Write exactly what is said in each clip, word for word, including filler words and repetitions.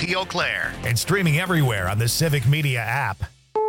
Randy Eau Claire. And streaming everywhere on the Civic Media app.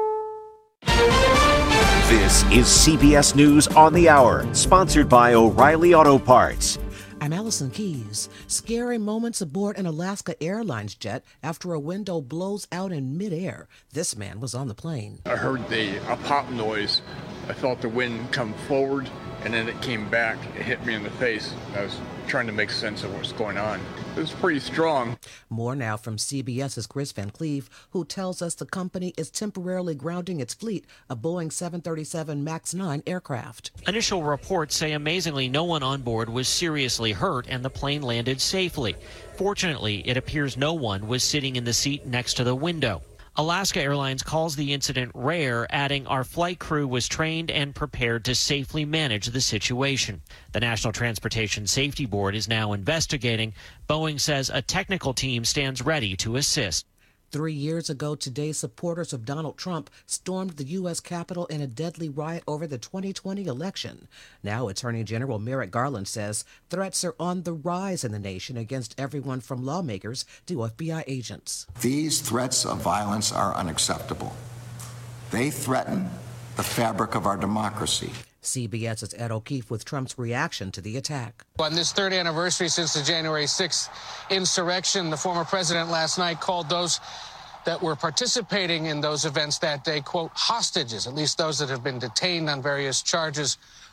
This is C B S News on the Hour, sponsored by O'Reilly Auto Parts. I'm Allison Keys. Scary moments aboard an Alaska Airlines jet after a window blows out in midair. This man was on the plane. I heard the a pop noise. I felt the wind come forward, and then it came back. It hit me in the face. I was trying to make sense of what's going on. It was pretty strong. More now from CBS's Chris Van Cleve, who tells us the company is temporarily grounding its fleet of Boeing seven thirty-seven MAX nine aircraft. Initial reports say amazingly no one on board was seriously hurt and the plane landed safely. Fortunately, it appears no one was sitting in the seat next to the window. Alaska Airlines calls the incident rare, adding our flight crew was trained and prepared to safely manage the situation. The National Transportation Safety Board is now investigating. Boeing says a technical team stands ready to assist. Three years ago today, supporters of Donald Trump stormed the U S Capitol in a deadly riot over the twenty twenty election. Now, Attorney General Merrick Garland says threats are on the rise in the nation against everyone from lawmakers to F B I agents. These threats of violence are unacceptable. They threaten the fabric of our democracy. CBS's Ed O'Keefe with Trump's reaction to the attack. On this third anniversary since the January sixth insurrection, the former president last night called those that were participating in those events that day, quote, hostages, at least those that have been detained on various charges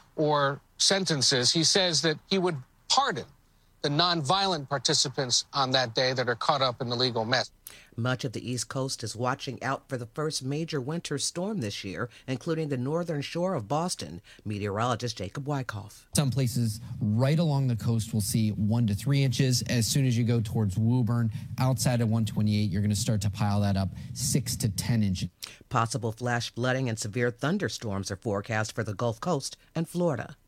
or sentences. He says that he would pardon the nonviolent participants on that day that are caught up in the legal mess. Much of the East Coast is watching out for the first major winter storm this year, including the northern shore of Boston. Meteorologist Jacob Wyckoff. Some places right along the coast will see one to three inches. As soon as you go towards Woburn, outside of one twenty-eight, you're going to start to pile that up six to ten inches. Possible flash flooding and severe thunderstorms are forecast for the Gulf Coast and Florida.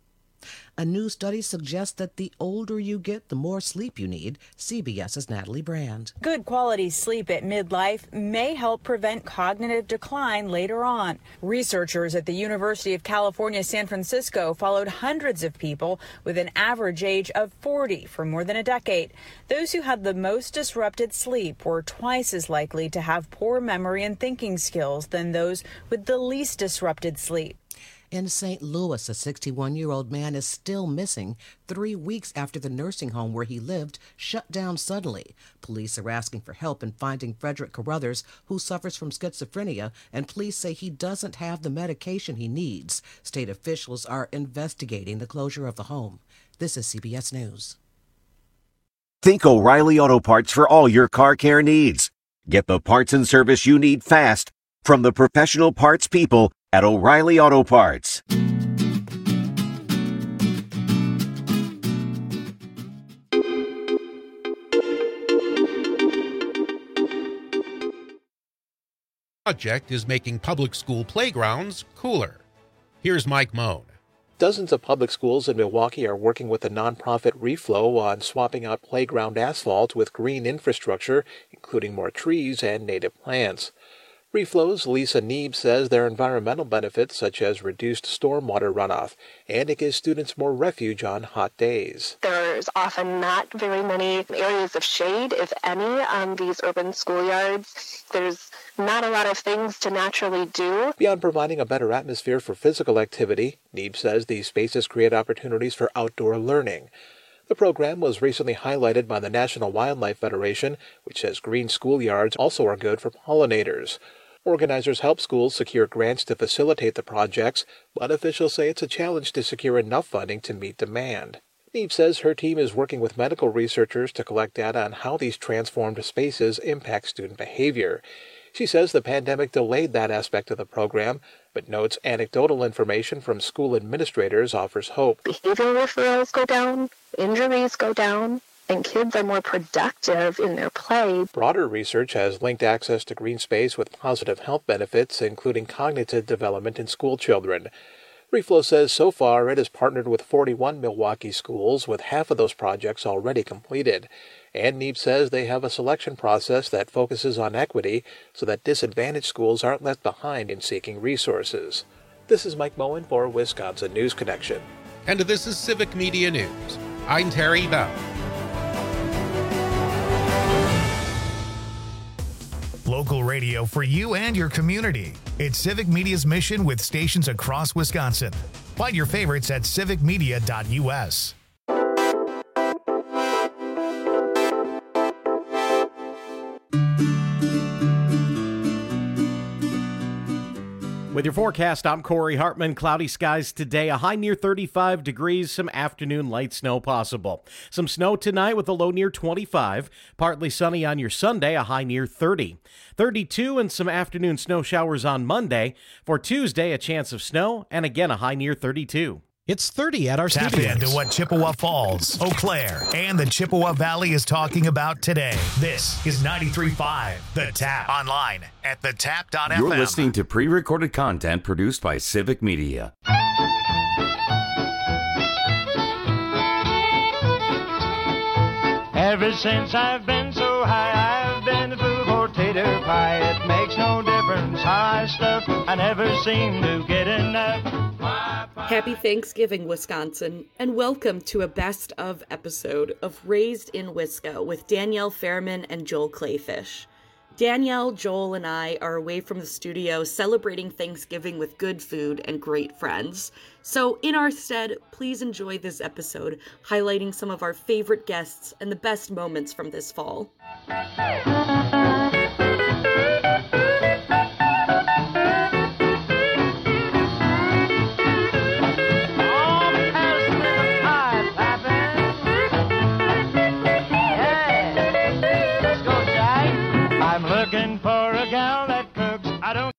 A new study suggests that the older you get, the more sleep you need. CBS's Natalie Brand. Good quality sleep at midlife may help prevent cognitive decline later on. Researchers at the University of California, San Francisco followed hundreds of people with an average age of forty for more than a decade. Those who had the most disrupted sleep were twice as likely to have poor memory and thinking skills than those with the least disrupted sleep. In Saint Louis, a sixty-one-year-old man is still missing three weeks after the nursing home where he lived shut down suddenly. Police are asking for help in finding Frederick Carruthers, who suffers from schizophrenia, and police say he doesn't have the medication he needs. State officials are investigating the closure of the home. This is C B S News. Think O'Reilly Auto Parts for all your car care needs. Get the parts and service you need fast from the professional parts people at O'Reilly Auto Parts. Project is making public school playgrounds cooler. Here's Mike Moan. Dozens of public schools in Milwaukee are working with the nonprofit Reflow on swapping out playground asphalt with green infrastructure, including more trees and native plants. Reflow's Lisa Neeb says there are environmental benefits such as reduced stormwater runoff, and it gives students more refuge on hot days. There's often not very many areas of shade, if any, on these urban schoolyards. There's not a lot of things to naturally do. Beyond providing a better atmosphere for physical activity, Neeb says these spaces create opportunities for outdoor learning. The program was recently highlighted by the National Wildlife Federation, which says green schoolyards also are good for pollinators. Organizers help schools secure grants to facilitate the projects, but officials say it's a challenge to secure enough funding to meet demand. Neeb says her team is working with medical researchers to collect data on how these transformed spaces impact student behavior. She says the pandemic delayed that aspect of the program, but notes anecdotal information from school administrators offers hope. Behavioral referrals go down, injuries go down, and kids are more productive in their play. Broader research has linked access to green space with positive health benefits, including cognitive development in school children. Reflow says so far it has partnered with forty-one Milwaukee schools, with half of those projects already completed. And Neeb says they have a selection process that focuses on equity so that disadvantaged schools aren't left behind in seeking resources. This is Mike Moen for Wisconsin News Connection. And this is Civic Media News. I'm Terry Bell. Local radio for you and your community. It's Civic Media's mission with stations across Wisconsin. Find your favorites at civic media dot u s. With your forecast, I'm Corey Hartman. Cloudy skies today, a high near thirty-five degrees, some afternoon light snow possible. Some snow tonight with a low near twenty-five. Partly sunny on your Sunday, a high near thirty. thirty-two and some afternoon snow showers on Monday. For Tuesday, a chance of snow and again a high near thirty-two. It's thirty at our Tap studios. into what Chippewa Falls, Eau Claire, and the Chippewa Valley is talking about today. This is ninety-three point five The Tap. Online at the tap dot f m. You're listening to pre-recorded content produced by Civic Media. Ever since I've been so high, I've been the food for tater pie. It makes no difference how I stuff, I never seem to get enough. Happy Thanksgiving, Wisconsin, and welcome to a best of episode of Raised in Wisco with Danielle Fairman and Joel Clayfish. Danielle, Joel, and I are away from the studio celebrating Thanksgiving with good food and great friends. So in our stead, please enjoy this episode, highlighting some of our favorite guests and the best moments from this fall. Looking for a gal that cooks. I don't.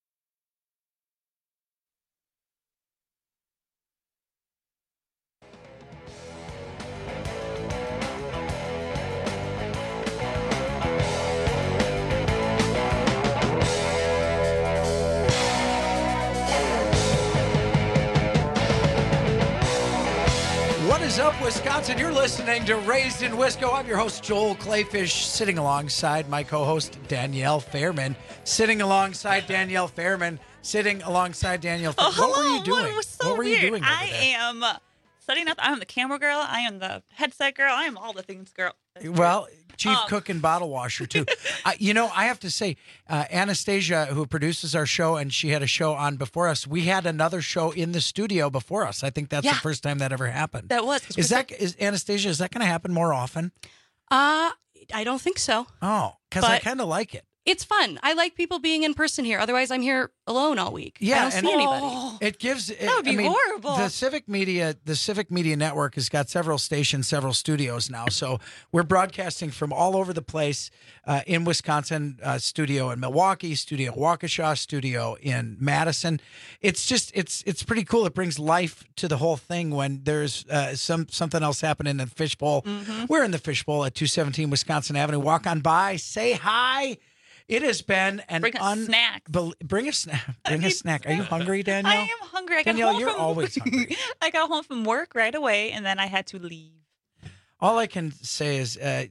What is up, Wisconsin? You're listening to Raised in Wisco. I'm your host, Joel Clayfish, sitting alongside my co-host, Danielle Fairman. Sitting alongside Danielle Fairman. Sitting alongside Danielle Fairman. Oh, what were you doing? What, was so what were weird. you doing over I there? am setting up. I'm the camera girl. I am the headset girl. I am all the things girl. Well, chief Um, cook and bottle washer, too. uh, you know, I have to say, uh, Anastasia, who produces our show, and she had a show on before us, we had another show in the studio before us. I think that's Yeah. the first time that ever happened. That was. Is that, is Anastasia, is that going to happen more often? Uh, I don't think so. Oh, because I But- kind of like it. It's fun. I like people being in person here. Otherwise, I'm here alone all week. Yeah, I don't and see anybody. It gives it, That would be I mean, horrible. The Civic Media, the Civic Media Network has got several stations, several studios now. So we're broadcasting from all over the place uh, in Wisconsin. Uh, studio in Milwaukee, studio in Waukesha, studio in Madison. It's just it's it's pretty cool. It brings life to the whole thing when there's uh, some something else happening in the fishbowl. Mm-hmm. We're in the fishbowl at two seventeen Wisconsin Avenue. Walk on by, say hi. It has been an Bring a un- snack. bel- bring a snack. Bring a snack. Are you hungry, Danielle? I am hungry. I got Danielle, home you're from, always hungry. I got home from work right away, and then I had to leave. All I can say is, uh,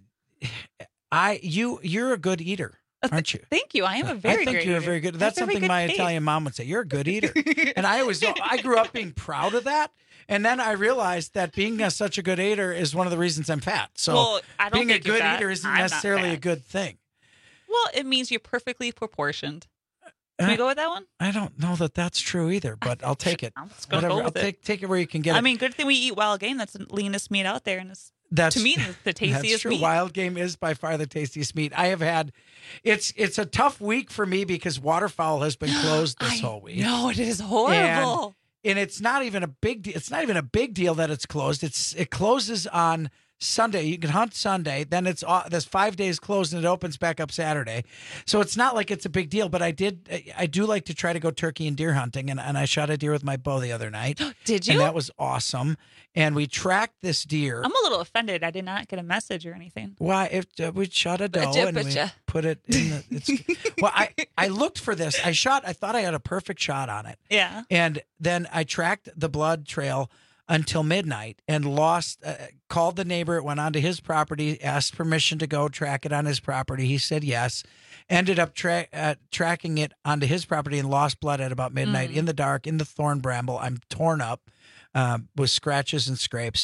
I you you're a good eater, aren't you? Thank you. I am a very I think great you're eater. very good. I That's have very something good my taste. Italian mom would say. You're a good eater, and I always I grew up being proud of that. And then I realized that being a, such a good eater is one of the reasons I'm fat. So Well, I don't being a think you're good fat. eater isn't I'm not necessarily a fat. good thing. Well, it means you're perfectly proportioned. Can Uh, we go with that one? I don't know that that's true either, but I'll take it. I'm just gonna Whatever. go with I'll it. take take it where you can get I it. mean, good thing we eat wild game. That's the leanest meat out there, and it's That's to me the, the tastiest That's true. meat. Wild game is by far the tastiest meat. I have had. It's it's a tough week for me because waterfowl has been closed this whole week. No, it is horrible. And, and it's not even a big. De- it's not even a big deal that it's closed. It's it closes on Sunday. You can hunt Sunday. Then it's uh, there's five days closed and it opens back up Saturday. So it's not like it's a big deal. But I did. I do like to try to go turkey and deer hunting, and, and I shot a deer with my bow the other night. Did you? And that was awesome. And we tracked this deer. I'm a little offended. I did not get a message or anything. Why? If uh, we shot a doe Butcha, and we butcha. put it in the. It's, well, I I looked for this. I shot. I thought I had a perfect shot on it. Yeah. And then I tracked the blood trail until midnight and lost. Uh, called the neighbor. Went onto his property. Asked permission to go track it on his property. He said yes. Ended up tra- uh, tracking it onto his property and lost blood at about midnight Mm. in the dark in the thorn bramble. I'm torn up. Um, with scratches and scrapes.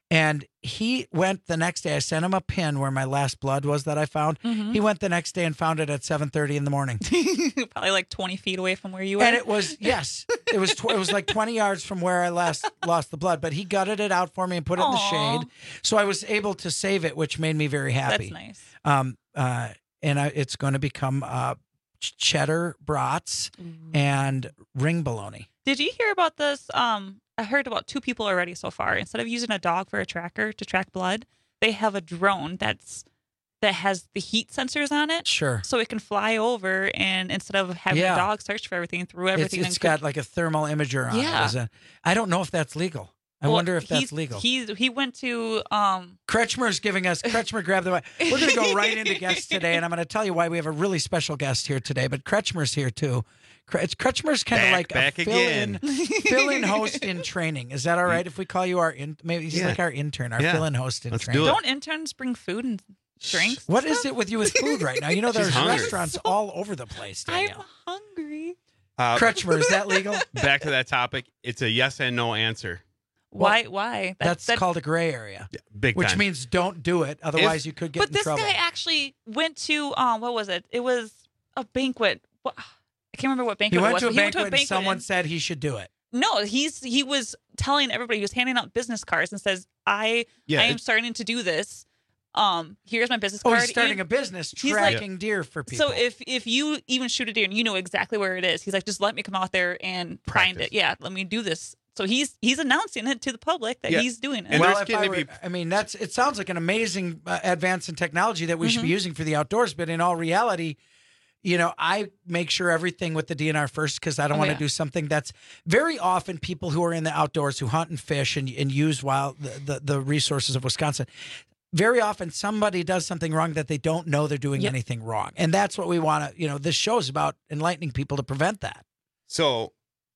And he went the next day. I sent him a pin where my last blood was that I found. Mhm. He went the next day and found it at seven thirty in the morning. Probably like twenty feet away from where you were. And it was, yes, it was tw- it was like twenty yards from where I last lost the blood. But he gutted it out for me and put it in the Aw. shade. So I was able to save it, which made me very happy. That's nice. Um, uh, and I, it's going to become uh, ch- cheddar brats and ring bologna. Did you hear about this? Um, I heard about two people already so far. Instead of using a dog for a tracker to track blood, they have a drone that's that has the heat sensors on it. Sure. So it can fly over, and instead of having Yeah. a dog search for everything through everything, It's, it's and got like a thermal imager on Yeah. it. Is it? I don't know if that's legal. I Well, wonder if that's he's- legal. He's he went to um Kretschmer's giving us, Kretschmer, grab the mic. We're going to go right into guests today, and I'm going to tell you why we have a really special guest here today, but Kretschmer's here too. Kre- it's- Kretschmer's kind of Back, like back a fill-in, again. fill-in host in training. Is that all right if we call you our, in, maybe he's Yeah. like our intern, our Yeah. fill-in host in Let's training. do it. don't interns bring food and drinks? What is it with you with food right now? You know, She's there's hungry. restaurants all over the place, Danielle. I'm hungry. Uh, Kretschmer, is that legal? back to that topic. It's a yes and no answer. Why? Why? That- That's that- called a gray area, Big which time. means don't do it. Otherwise, you could get But in this trouble. guy actually went to um what was it? It was a banquet. What, I can't remember what He banquet went it was. to a but he went banquet to a banquet and someone and- said he should do it. No, he's he was telling everybody, he was handing out business cards and says, I Yeah, I am it's- starting to do this. Um, here's my business Oh, card. he's starting You- a business he's like- tracking deer for people. So if if you even shoot a deer and you know exactly where it is, he's like, just let me come out there and find Practice. it. Yeah, let me do this. So he's he's announcing it to the public that Yeah. he's doing it. And well, there's if getting I, to were, be- I mean, that's it sounds like an amazing uh, advance in technology that we should be Mhm. using for the outdoors. But in all reality, you know, I make sure everything with the D N R first because I don't Oh, want to yeah. do something that's very often people who are in the outdoors who hunt and fish and, and use wild the, the, the resources of Wisconsin. Very often somebody does something wrong that they don't know they're doing Yep. anything wrong. And that's what we want to, you know, this show's about enlightening people to prevent that. So,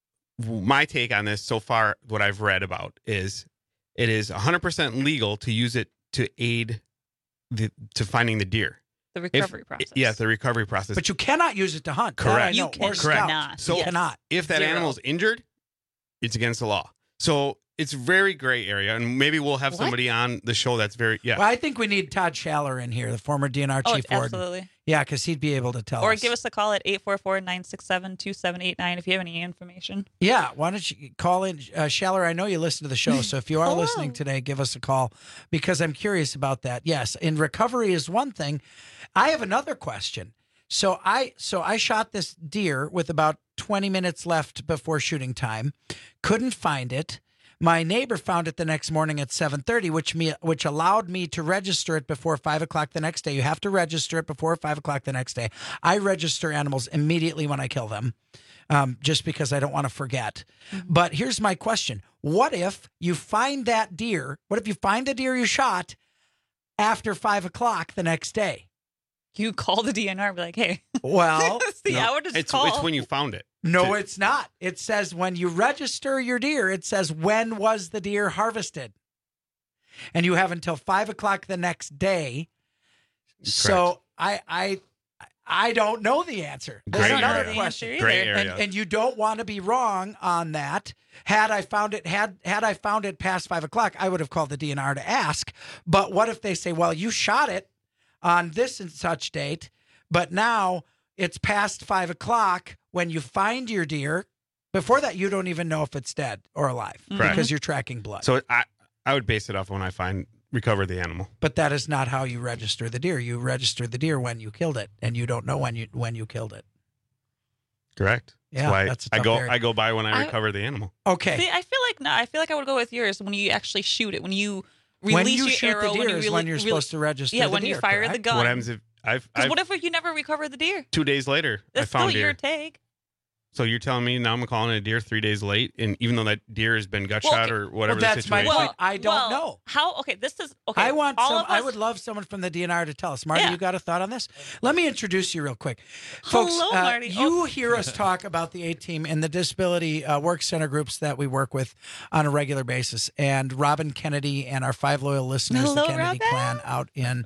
w- my take on this so far, what I've read about is it is one hundred percent legal to use it to aid the to finding the deer. The If- recovery process. Yes, the recovery process. But you cannot use it to hunt. That I Correct. know, You or cannot. scout. So- you Yes. cannot. if that Zero. animal's injured, it's against the law. So it's very gray area, and maybe we'll have What? somebody on the show that's very yeah. Well, I think we need Todd Schaller in here, the former D N R Oh, chief warden. absolutely. Yeah, because he'd be able to tell Or us. give us a call at eight four four, nine six seven, two seven eight nine if you have any information. Yeah, why don't you call in, uh, Schaller? I know you listen to the show, so if you are Hello. listening today, give us a call because I'm curious about that. Yes, and recovery is one thing. I have another question. So I so I shot this deer with about twenty minutes left before shooting time. Couldn't find it. My neighbor found it the next morning at seven thirty, which me which allowed me to register it before five o'clock the next day. You have to register it before five o'clock the next day. I register animals immediately when I kill them, um, just because I don't want to forget. But here's my question: what if you find that deer? What if you find the deer you shot after five o'clock the next day? You call the D N R and be like, hey, Well, see, No, I would just it's call. it's when you found it. no, To- it's not. It says when you register your deer, it says when was the deer harvested, and you have until five o'clock the next day. So I I I don't know the answer. That's Gray another area. question. Gray And, area. and you don't want to be wrong on that. Had I found it had had I found it past five o'clock, I would have called the D N R to ask. But what if they say, well, you shot it on this and such date, but now it's past five o'clock when you find your deer. Before that, you don't even know if it's dead or alive Correct. because you're tracking blood. So I I would base it off when I find recover the animal. But that is not how you register the deer. You register the deer when you killed it, and you don't know when you when you killed it. Correct. Yeah, That's why that's a I tough go area. I go by when I I- recover the animal. Okay. See, I feel like no. I feel like I would go with yours when you actually shoot it. When you release When you your shoot arrow, the deer when you is really, when you're really- supposed to register Yeah, the when deer, you fire the correct? gun. What happens if I've, Because I've what if you never recover the deer? two days later That's I found still deer. your take. So you're telling me now I'm calling a deer three days late, and even though that deer has been gut Well, shot okay. or whatever Well, the that's my situation. point. I don't well, know. How? Okay, this is okay. I want all some. of I us- would love someone from the D N R to tell us. Marty, Yeah. you got a thought on this? Let me introduce you real quick, folks. Hello, uh, Marty. You Oh. hear us talk about the A Team and the disability uh, work center groups that we work with on a regular basis, and Robin Kennedy and our five loyal listeners, Hello, the Kennedy Robin. clan out in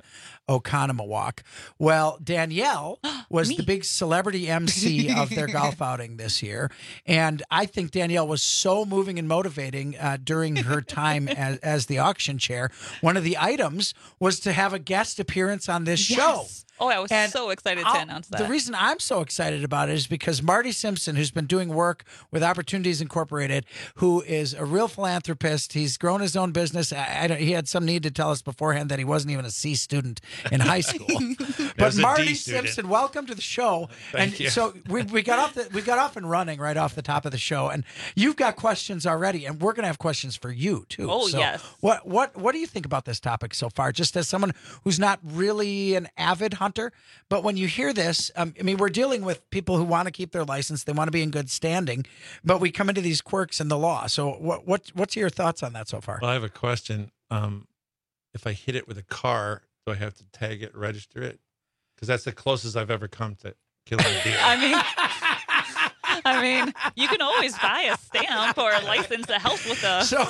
Oconomowoc. Well, Danielle was the big celebrity M C of their golf outing this year. And I think Danielle was so moving and motivating uh, during her time as, as the auction chair. One of the items was to have a guest appearance on this Yes. show. Oh, I was And so excited I'll- to announce that. The reason I'm so excited about it is because Marty Simpson, who's been doing work with Opportunities Incorporated, who is a real philanthropist, he's grown his own business. I, I don't, he had some need to tell us beforehand that he wasn't even a C student in high school. But was a D Marty student. Simpson, welcome to the show. Thank and you. So we, we got off the, we got off and running right off the top of the show, and you've got questions already, and we're going to have questions for you too. Oh, So yes. What what what do you think about this topic so far? Just as someone who's not really an avid hunter, but when you hear this, um, I mean, we're dealing with people who want to keep their license, they want to be in good standing, but we come into these quirks in the law. So what what what's your thoughts on that so far? Well, I have a question. Um, if I hit it with a car, do I have to tag it, register it? Because that's the closest I've ever come to killing a deer. I mean, I mean, you can always buy a stamp or a license that helps with the. So,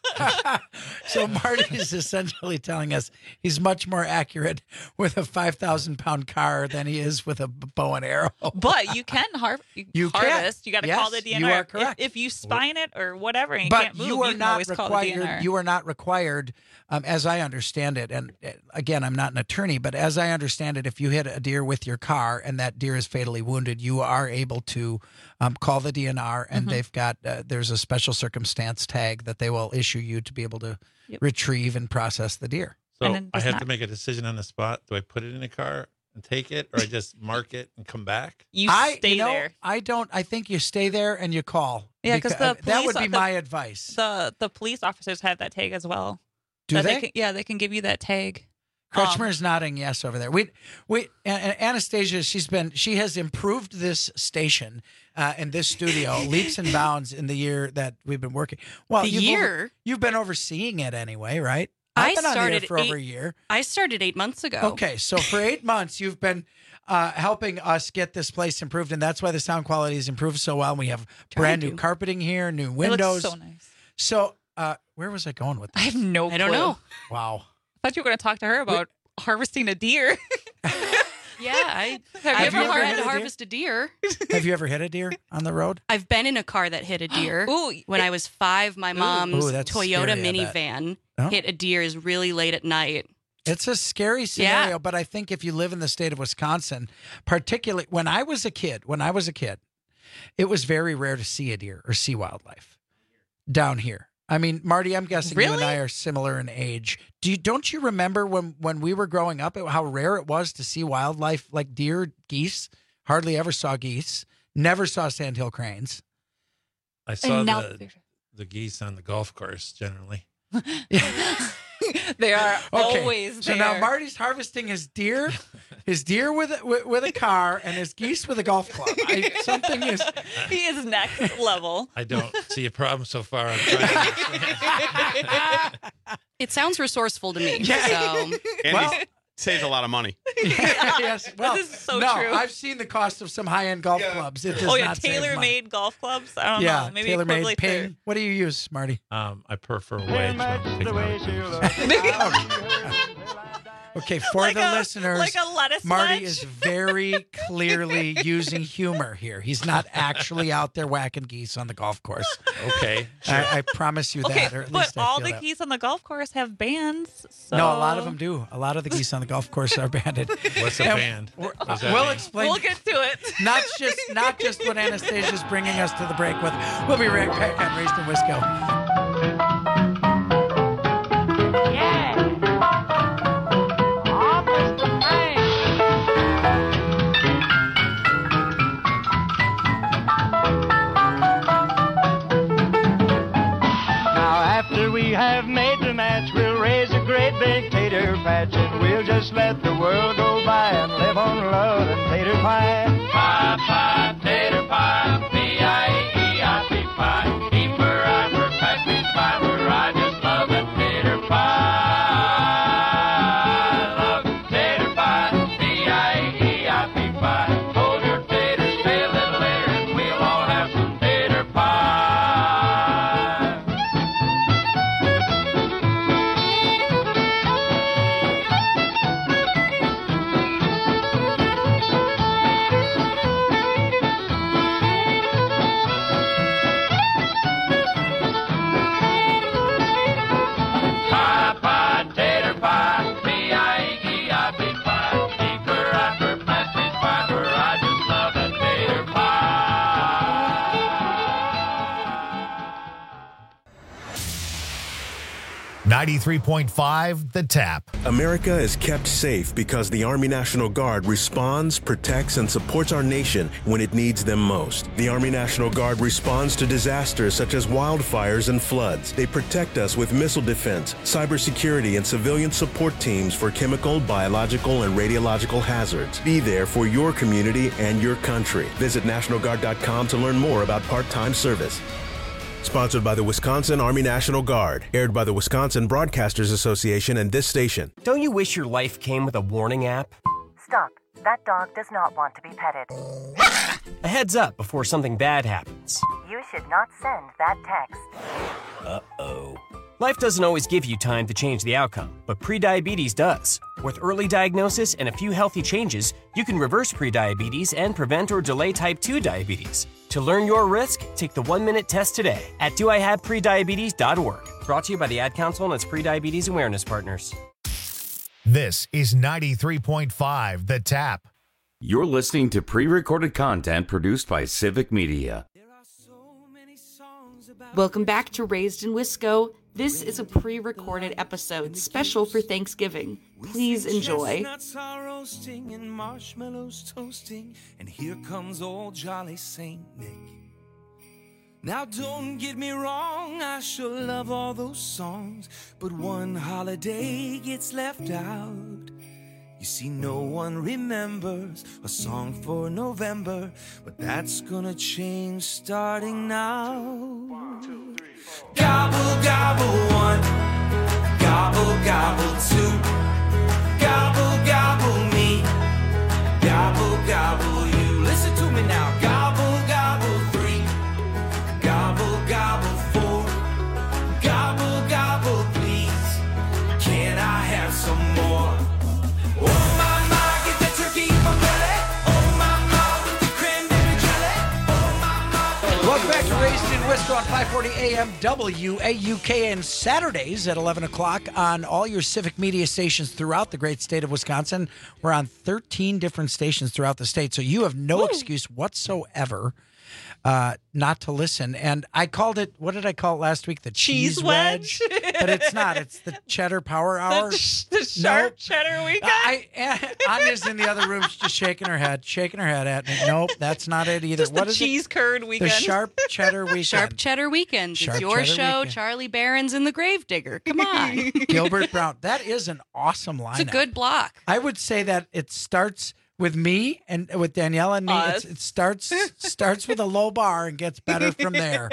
so Marty is essentially telling us he's much more accurate with a five thousand pound car than he is with a bow and arrow. But you can har- You can. harvest. You got to Yes, call the D N R. you are If- correct. If, you spine it or whatever and you But can't move, you are can not always call the D N R. required. You are not required, um, as I understand it. And uh, again, I'm not an attorney, but as I understand it, if you hit a deer with your car and that deer is fatally wounded, you are able to um, call the D N R, and Mhm. they've got uh, there's a special circumstance tag that they will issue you to be able to Yep. retrieve and process the deer. So And then I does have not- to make a decision on the spot. Do I put it in a car and take it, or I just mark it and come back? You I stay you know, there. I don't. I think you stay there and you call. Yeah, because Beca- the that would police- be the- my advice. The the police officers have that tag as well. Do That they? can, yeah, they can give you that tag. Kretschmer's nodding yes over there. We, we, and- and Anastasia, she's been, she has improved this station uh, and this studio leaps and bounds in the year that we've been working. Well, The you've year? over- you've been overseeing it anyway, right? I I've been on the air started for eight, over a year. I started eight months ago. Okay, so for eight months, you've been uh, helping us get this place improved, and that's why the sound quality has improved so well. And we have brand new to. carpeting here, new It windows. looks so nice. So, uh, where was I going with this? I have no I don't clue. know. Wow. I thought you were going to talk to her about harvesting a deer. Yeah, I Have I've you never ever had hit to a deer? harvest a deer. Have you ever hit a deer on the road? I've been in a car that hit a deer. Ooh, when it- I was five, my mom's Ooh, that's Toyota scary, I bet. minivan Oh. hit a deer is really late at night. It's a scary scenario, but I think if you live in the state of Wisconsin, particularly when I was a kid, when I was a kid, it was very rare to see a deer or see wildlife down here. I mean, Marty, I'm guessing you and Really? I are similar in age. Do you, don't you remember when, when we were growing up, how rare it was to see wildlife like deer, geese? Hardly ever saw geese. Never saw sandhill cranes. I saw And now- the, the geese on the golf course generally. They are Okay, always so there. now Marty's harvesting his deer, his deer with a, with, with a car, and his geese with a golf club. I, something is. He is next level. I don't see a problem so far. I'm trying to It sounds resourceful to me. Yeah. So And Well- he saves a lot of money. Yes, well, This is so no, true. I've seen the cost of some high-end golf clubs. It does Oh yeah, not save money. tailor-made golf clubs. I don't Yeah, know. Maybe tailor-made equivalent ping. to- What do you use, Marty? Um, I prefer wedge. when I'm taking out a goose. Okay, for Like the a- listeners, like a lettuce Marty wedge? is very clearly using humor here. He's not actually out there whacking geese on the golf course. Okay. Sure. I, I promise you Okay, that, or at but least I all feel the that. geese on the golf course have bands. So No, a lot of them do. A lot of the geese on the golf course are banded. What's a And band? we're- What does that We'll mean? explain. We'll get to it. Not just not just what Anastasia's bringing us to the break with. We'll be right back on Raised in Wisco. Now after we have made the match, we'll raise a great big tater patch and we'll just let the world go by and live on love and tater pie. Pie, pie, tater pie, P I E I T pie. Keep her eye for pass me by where I just love that tater pie. Love tater pie, P I E I T pie. Hold your taters, stay a little later and we'll all have some tater pie. ninety-three point five The Tap. America is kept safe because the Army National Guard responds, protects, and supports our nation when it needs them most. The Army National Guard responds to disasters such as wildfires and floods. They protect us with missile defense, cybersecurity, and civilian support teams for chemical, biological, and radiological hazards. Be there for your community and your country. Visit National Guard dot com to learn more about part-time service. Sponsored by the Wisconsin Army National Guard. Aired by the Wisconsin Broadcasters Association and this station. Don't you wish your life came with a warning app? Stop. That dog does not want to be petted. A heads up before something bad happens. You should not send that text. Uh-oh. Life doesn't always give you time to change the outcome, but prediabetes does. With early diagnosis and a few healthy changes, you can reverse prediabetes and prevent or delay type two diabetes. To learn your risk, take the one-minute test today at do I have prediabetes dot org. Brought to you by the Ad Council and its prediabetes awareness partners. This is ninety-three point five The Tap. You're listening to pre-recorded content produced by Civic Media. Welcome back to Raised in Wisco. This is a pre-recorded episode special for Thanksgiving. Please enjoy. Chestnuts are roasting and marshmallows toasting, and here comes old jolly Saint Nick. Now don't get me wrong, I sure love all those songs, but one holiday gets left out. You see, no one remembers a song for November, but that's gonna change starting now. Gobble, gobble one, gobble, gobble two, gobble, gobble me, gobble, gobble you. Listen to me now. Gobble, gobble three, gobble, gobble four, gobble, gobble please. Can I have some more? Oh my, my, get the turkey from belly. Oh my, my, with the cranberry jelly. Oh my, my. Welcome back to Raised in Wisco on five forty A M W A U K, and Saturdays at eleven o'clock on all your Civic Media stations throughout the great state of Wisconsin. We're on thirteen different stations throughout the state, so you have no Ooh. excuse whatsoever uh, not to listen. And I called it, what did I call it last week? The cheese, cheese wedge? wedge? But it's not. It's the cheddar power hour. The, the sharp nope. cheddar weekend? I, Anya's in the other room. She's just shaking her head, shaking her head at me. Nope, that's not it either. Just what the is cheese it? curd weekend. The sharp cheddar weekend. Sharp Cheddar Weekend. Sharp It's your Cheddar show, Weekend. Charlie Barron's and the Gravedigger. Come on. Gilbert Brown. That is an awesome lineup. It's a good block. I would say that it starts with me and with Danielle and me. It's, it starts starts with a low bar and gets better from there.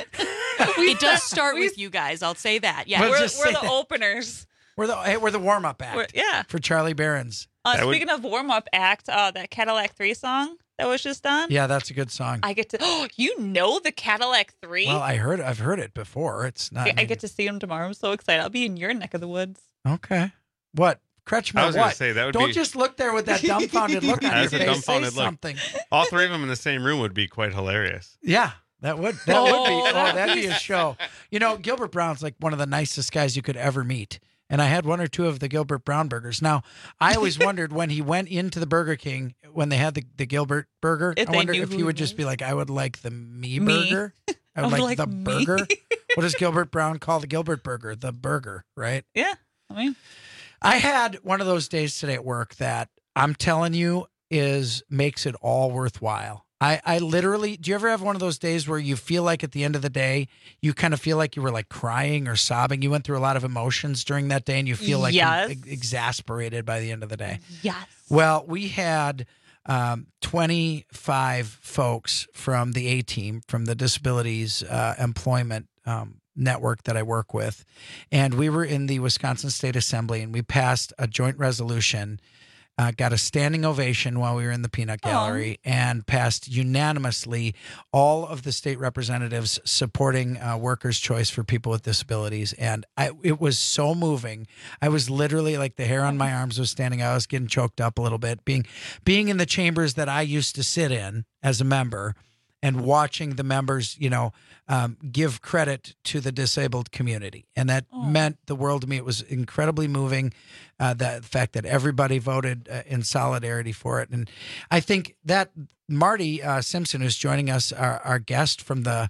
It does start with you guys. I'll say that. Yeah, We'll we're, just we're say the that. openers. We're the hey, we're the warm up act. We're- yeah. For Charlie Barron's. Uh, That would- speaking of warm up act, uh, that Cadillac three song that was just done. Yeah, that's a good song. I get to. Oh, you know the Cadillac three? Well, I heard I've heard it before. It's not. I, I get to see him tomorrow. I'm so excited. I'll be in your neck of the woods. Okay. What? Kretschmer, I was what? gonna say, that would Don't be- just look there with that dumbfounded look on your That's a face. dumbfounded Say look. something. All three of them in the same room would be quite hilarious. Yeah, that would that Oh, would be oh that'd that'd be- be a show. You know, Gilbert Brown's like one of the nicest guys you could ever meet. And I had one or two of the Gilbert Brown burgers. Now, I always wondered when he went into the Burger King when they had the, the Gilbert burger, If I they wonder knew if who he it would just be like, I would like the me, Me. burger. I would like, the burger. What does Gilbert Brown call the Gilbert burger? The burger, right? Yeah. I mean, I had one of those days today at work that I'm telling you is makes it all worthwhile. I, I literally, do you ever have one of those days where you feel like at the end of the day, you kind of feel like you were like crying or sobbing? You went through a lot of emotions during that day and you feel like Yes. ex- exasperated by the end of the day. yes. Well, we had um, twenty-five folks from the A team, from the disabilities uh, employment um, network that I work with. And we were in the Wisconsin State Assembly and we passed a joint resolution, uh, got a standing ovation while we were in the peanut gallery, and passed unanimously all of the state representatives supporting uh, workers' choice for people with disabilities. And I, it was so moving. I was literally like the hair on my arms was standing out. I was getting choked up a little bit. Being, being in the chambers that I used to sit in as a member and watching the members, you know, um, give credit to the disabled community. And that Oh. meant the world to me. It was incredibly moving, uh, the fact that everybody voted uh, in solidarity for it. And I think that Marty uh, Simpson, who's joining us, our, our guest from the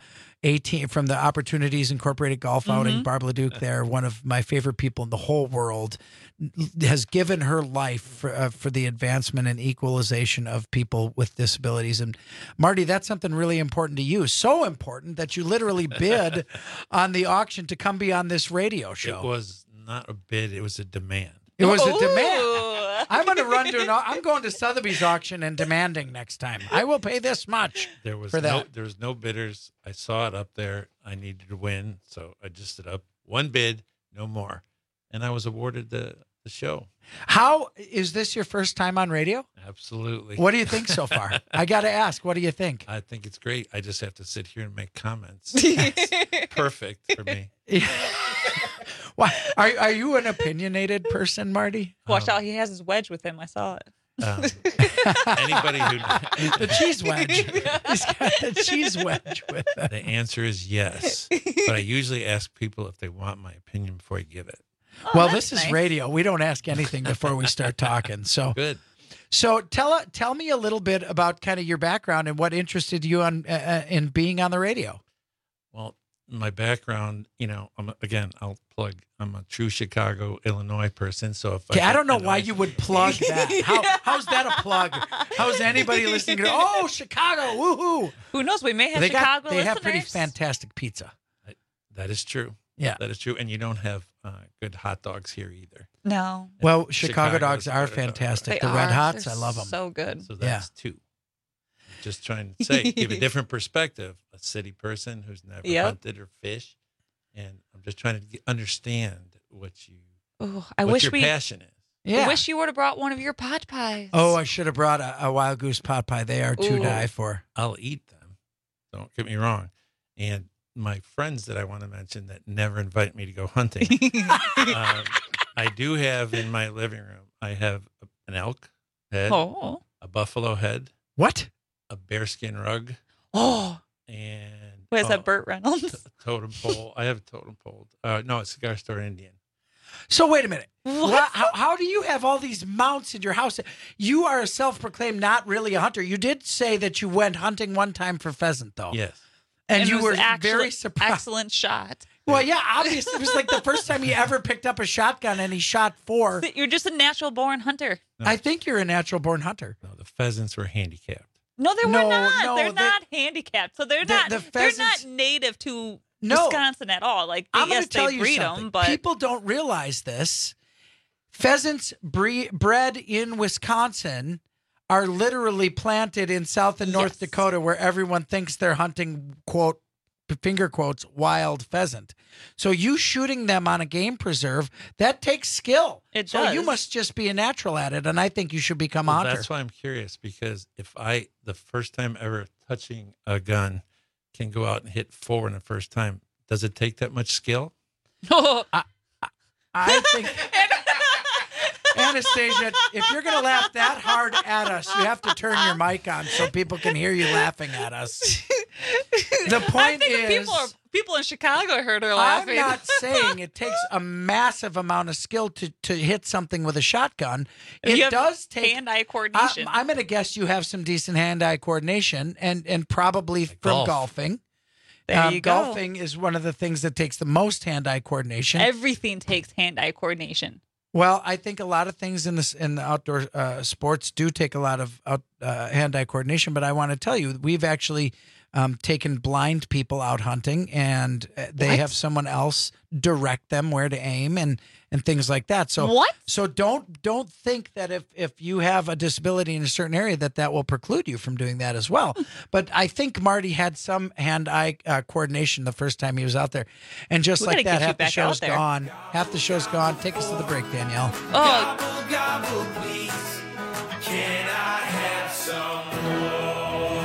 eighteen from the Opportunities Incorporated Golf Outing, Mhm. Barb Leduc there, one of my favorite people in the whole world, has given her life for, uh, for the advancement and equalization of people with disabilities. And Marty, that's something really important to you. So important that you literally bid on the auction to come be on this radio show. It was not a bid; it was a demand. It was a demand. I'm going to run to an. au- I'm going to Sotheby's auction and demanding next time. I will pay this much. There was for no, that. there was no bidders. I saw it up there. I needed to win, so I just did up one bid, no more, and I was awarded the the show. How is this your first time on radio? Absolutely. What do you think so far? I got to ask. What do you think? I think it's great. I just have to sit here and make comments. It's perfect for me. Why are are you an opinionated person, Marty? Watch out, he has his wedge with him. I saw it. Um, anybody who the cheese wedge. He's got the cheese wedge with him. The answer is yes, but I usually ask people if they want my opinion before I give it. well, this is radio. We don't ask anything before we start talking. So good. So tell tell me a little bit about kind of your background and what interested you on uh, in being on the radio. Well, my background, you know, I'm again, I'll plug. I'm a true Chicago, Illinois person. So if Okay, I, get don't know annoyed- why you would plug that. How, how's that a plug? How's anybody listening to go, oh, Chicago, woohoo? Who knows? We may have they Chicago got, They have pretty listeners. fantastic pizza. That is true. Yeah. that is true. And you don't have uh, good hot dogs here either. No. Well, Chicago, Chicago dogs is are good. fantastic. They the Red are. Hots, They're I love them. So good. So that's two. Just trying to say, give a different perspective. A city person who's never Yep. hunted or fished, and I'm just trying to get, understand what you, Oh, I what wish your we. passion is. Yeah. I wish you would have brought one of your pot pies. Oh, I should have brought a, a wild goose pot pie. They are to Ooh. die for. I'll eat them. Don't get me wrong. And my friends that I want to mention that never invite me to go hunting. um, I do have in my living room, I have an elk head, Oh. a buffalo head, What? a bearskin rug, Oh. and What is oh, that, Burt Reynolds? t- totem pole. I have a totem pole. Uh, no, it's Cigar Store Indian. So wait a minute. What? Wha- How, how do you have all these mounts in your house? You are a self-proclaimed not really a hunter. You did say that you went hunting one time for pheasant, though. Yes. And, And it you was were actually- very surprised. Excellent shot. Well, yeah, obviously. It was like the first time he ever picked up a shotgun and he shot four. You're just a natural born hunter. I think you're a natural-born hunter. No, the pheasants were handicapped. No, they No, were not. no, they're they- not handicapped, so they're The- not. the they're pheasants- not native to No. Wisconsin at all. Like, they, I'm going yes, to tell they you breed something. them, but People don't realize this. Pheasants bre- bred in Wisconsin are literally planted in South and North Yes. Dakota, where everyone thinks they're hunting, quote, finger quotes, wild pheasant. So you shooting them on a game preserve, that takes skill. It so you does. must just be a natural at it, and I think you should become a Well, hunter. that's why I'm curious, because if I, the first time ever touching a gun, can go out and hit four in the first time, does it take that much skill? I think, Anastasia, if you're going to laugh that hard at us, you have to turn your mic on so people can hear you laughing at us. The I point think is, people are, people in Chicago heard her I'm laughing. not saying it takes a massive amount of skill to, to hit something with a shotgun. It You have does take hand-eye I, coordination. I'm going to guess you have some decent hand-eye coordination, and and probably from golf. golfing. There Um, you go. Golfing is one of the things that takes the most hand-eye coordination. Everything takes hand-eye coordination. Well, I think a lot of things in this in the outdoor uh, sports do take a lot of out, uh, hand-eye coordination. But I want to tell you, we've actually um, taken blind people out hunting, and uh, they What? have someone else direct them where to aim and and things like that. So What? So don't don't think that if if you have a disability in a certain area that that will preclude you from doing that as well. But I think Marty had some hand-eye uh, coordination the first time he was out there, and just We like gotta that, get you half the back show's out there. gone. Half the show's gone. Take us to the break, Danielle. Oh, Gobble, gobble, please. Can I have some more?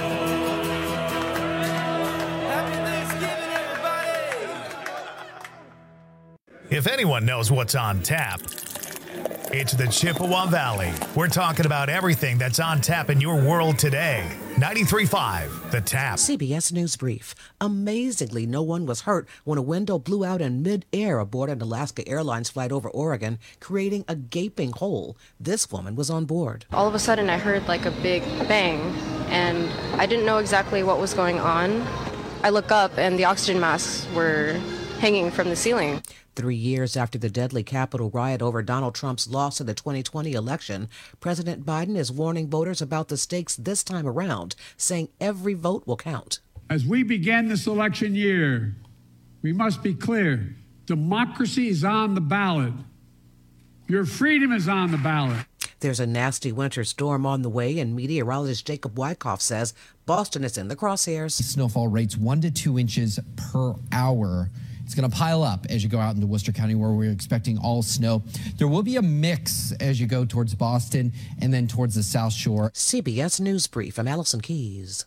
Happy Thanksgiving, everybody. If anyone knows what's on tap, it's the Chippewa Valley. We're talking about everything that's on tap in your world today. ninety-three point five, The Tap. C B S News Brief. Amazingly, no one was hurt when a window blew out in mid-air aboard an Alaska Airlines flight over Oregon, creating a gaping hole. This woman was on board. All of a sudden, I heard like a big bang, and I didn't know exactly what was going on. I look up and the oxygen masks were hanging from the ceiling. Three years after the deadly Capitol riot over Donald Trump's loss in the twenty twenty election, President Biden is warning voters about the stakes this time around, saying every vote will count. As we begin this election year, we must be clear. Democracy is on the ballot. Your freedom is on the ballot. There's a nasty winter storm on the way, and meteorologist Jacob Wyckoff says Boston is in the crosshairs. Snowfall rates one to two inches per hour. It's going to pile up as you go out into Worcester County, where we're expecting all snow. There will be a mix as you go towards Boston and then towards the South Shore. C B S News Brief. I'm Allison Keys.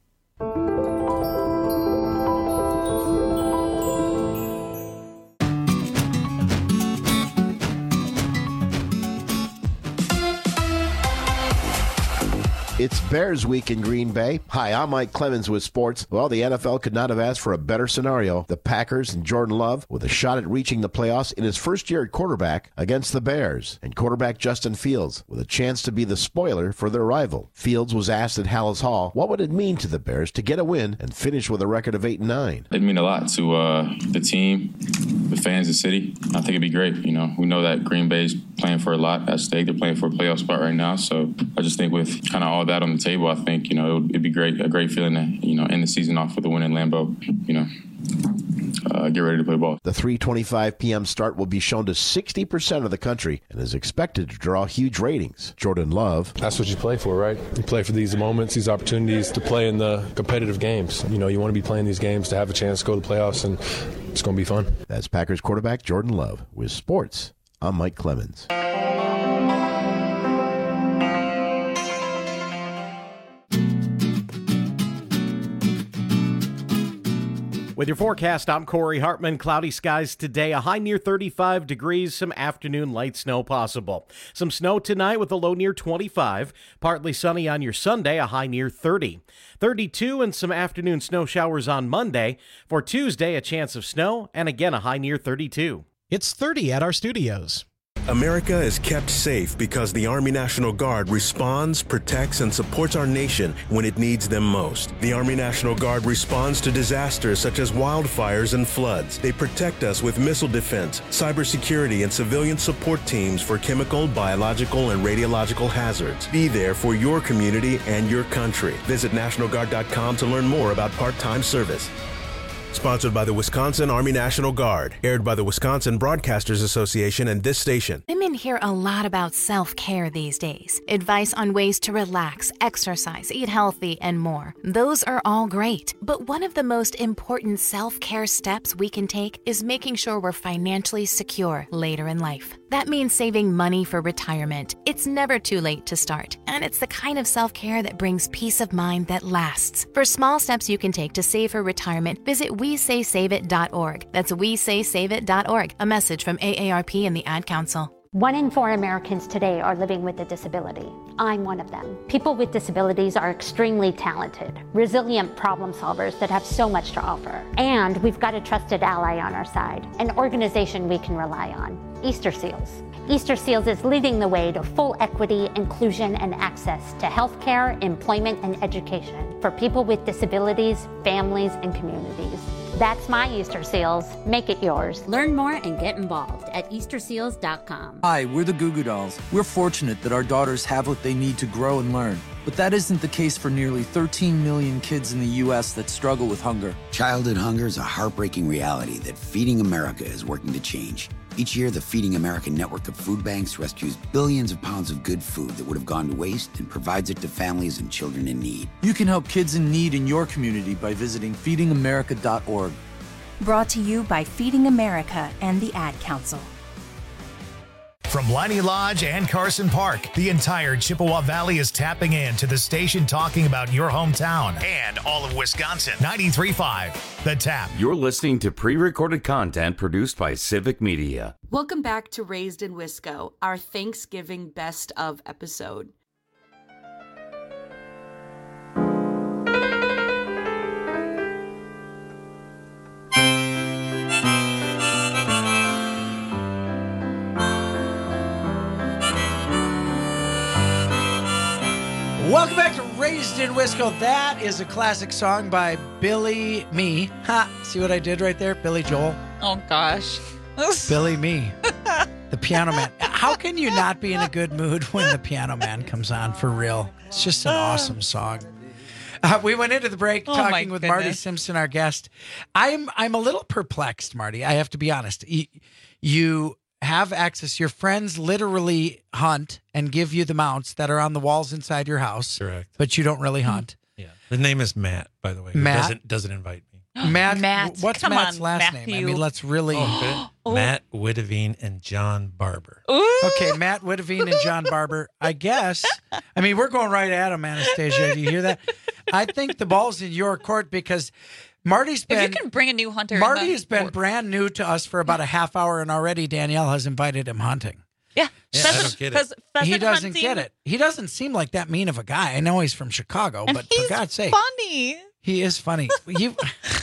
It's Bears Week in Green Bay. Hi, I'm Mike Clemens with sports. Well, the N F L could not have asked for a better scenario. The Packers and Jordan Love with a shot at reaching the playoffs in his first year at quarterback against the Bears. And quarterback Justin Fields with a chance to be the spoiler for their rival. Fields was asked at Hallis Hall what would it mean to the Bears to get a win and finish with a record of eight and nine. It'd mean a lot to uh, the team, the fans, the city. I think it'd be great. You know, we know that Green Bay's playing for a lot at stake. They're playing for a playoff spot right now. So I just think with kind of all that on the table, I think, you know, it'd be great, a great feeling to, you know, end the season off with a win in Lambeau, you know, uh, get ready to play ball. The three twenty-five p.m. start will be shown to sixty percent of the country and is expected to draw huge ratings. Jordan Love. That's what you play for, right? You play for these moments, these opportunities to play in the competitive games. You know, you want to be playing these games to have a chance to go to the playoffs, and it's going to be fun. That's Packers quarterback Jordan Love. With sports, I'm Mike Clemens. With your forecast, I'm Corey Hartman. Cloudy skies today, a high near thirty-five degrees, some afternoon light snow possible. Some snow tonight with a low near twenty-five. Partly sunny on your Sunday, a high near thirty. thirty-two and some afternoon snow showers on Monday. For Tuesday, a chance of snow and again a high near thirty-two. It's thirty at our studios. America is kept safe because the Army National Guard responds, protects, and supports our nation when it needs them most. The Army National Guard responds to disasters such as wildfires and floods. They protect us with missile defense, cybersecurity, and civilian support teams for chemical, biological, and radiological hazards. Be there for your community and your country. Visit National Guard dot com to learn more about part-time service. Sponsored by the Wisconsin Army National Guard. Aired by the Wisconsin Broadcasters Association and this station. Women hear a lot about self-care these days. Advice on ways to relax, exercise, eat healthy, and more. Those are all great. But one of the most important self-care steps we can take is making sure we're financially secure later in life. That means saving money for retirement. It's never too late to start. And it's the kind of self-care that brings peace of mind that lasts. For small steps you can take to save for retirement, visit we say save it dot org. That's we say save it dot org. A message from A A R P and the Ad Council. One in four Americans today are living with a disability. I'm one of them. People with disabilities are extremely talented, resilient problem solvers that have so much to offer. And we've got a trusted ally on our side, an organization we can rely on, Easter Seals. Easter Seals is leading the way to full equity, inclusion, and access to healthcare, employment, and education for people with disabilities, families, and communities. That's my Easter Seals. Make it yours. Learn more and get involved at Easter Seals dot com. Hi, we're the Goo Goo Dolls. We're fortunate that our daughters have what they need to grow and learn. But that isn't the case for nearly thirteen million kids in the U S that struggle with hunger. Childhood hunger is a heartbreaking reality that Feeding America is working to change. Each year, the Feeding America network of food banks rescues billions of pounds of good food that would have gone to waste and provides it to families and children in need. You can help kids in need in your community by visiting feeding america dot org. Brought to you by Feeding America and the Ad Council. From Leinie Lodge and Carson Park, the entire Chippewa Valley is tapping in to the station talking about your hometown and all of Wisconsin. ninety-three point five, The Tap. You're listening to pre-recorded content produced by Civic Media. Welcome back to Raised in Wisco, our Thanksgiving best of episode. Welcome back to Raised in Wisco. That is a classic song by Billy Me. Ha! See what I did right there? Billy Joel. Oh, gosh. Billy Me. The Piano Man. How can you not be in a good mood when the Piano Man comes on, for real? It's just an awesome song. Uh, we went into the break Oh, talking my with Marty goodness. Simpson, our guest. I'm I'm a little perplexed, Marty. I have to be honest. You, you have access. Your friends literally hunt and give you the mounts that are on the walls inside your house. Correct. But you don't really hunt. Yeah. The name is Matt, by the way. who Matt? doesn't doesn't invite me. Matt, Matt, what's come Matt's on, last Matthew. name? I mean, let's really. Oh, okay. Matt Witteveen and John Barber. Okay, Matt Witteveen and John Barber. I guess. I mean, we're going right at him, Anastasia. Do you hear that? I think the ball's in your court because Marty's been. If you can bring a new hunter. in Marty the- has been brand new to us for about a half hour, and already Danielle has invited him hunting. Yeah, Yeah, I don't get it. Pheasant- He pheasant doesn't hunting, get it. He doesn't seem like that mean of a guy. I know he's from Chicago, And but he's for God's sake, funny. he is funny. You,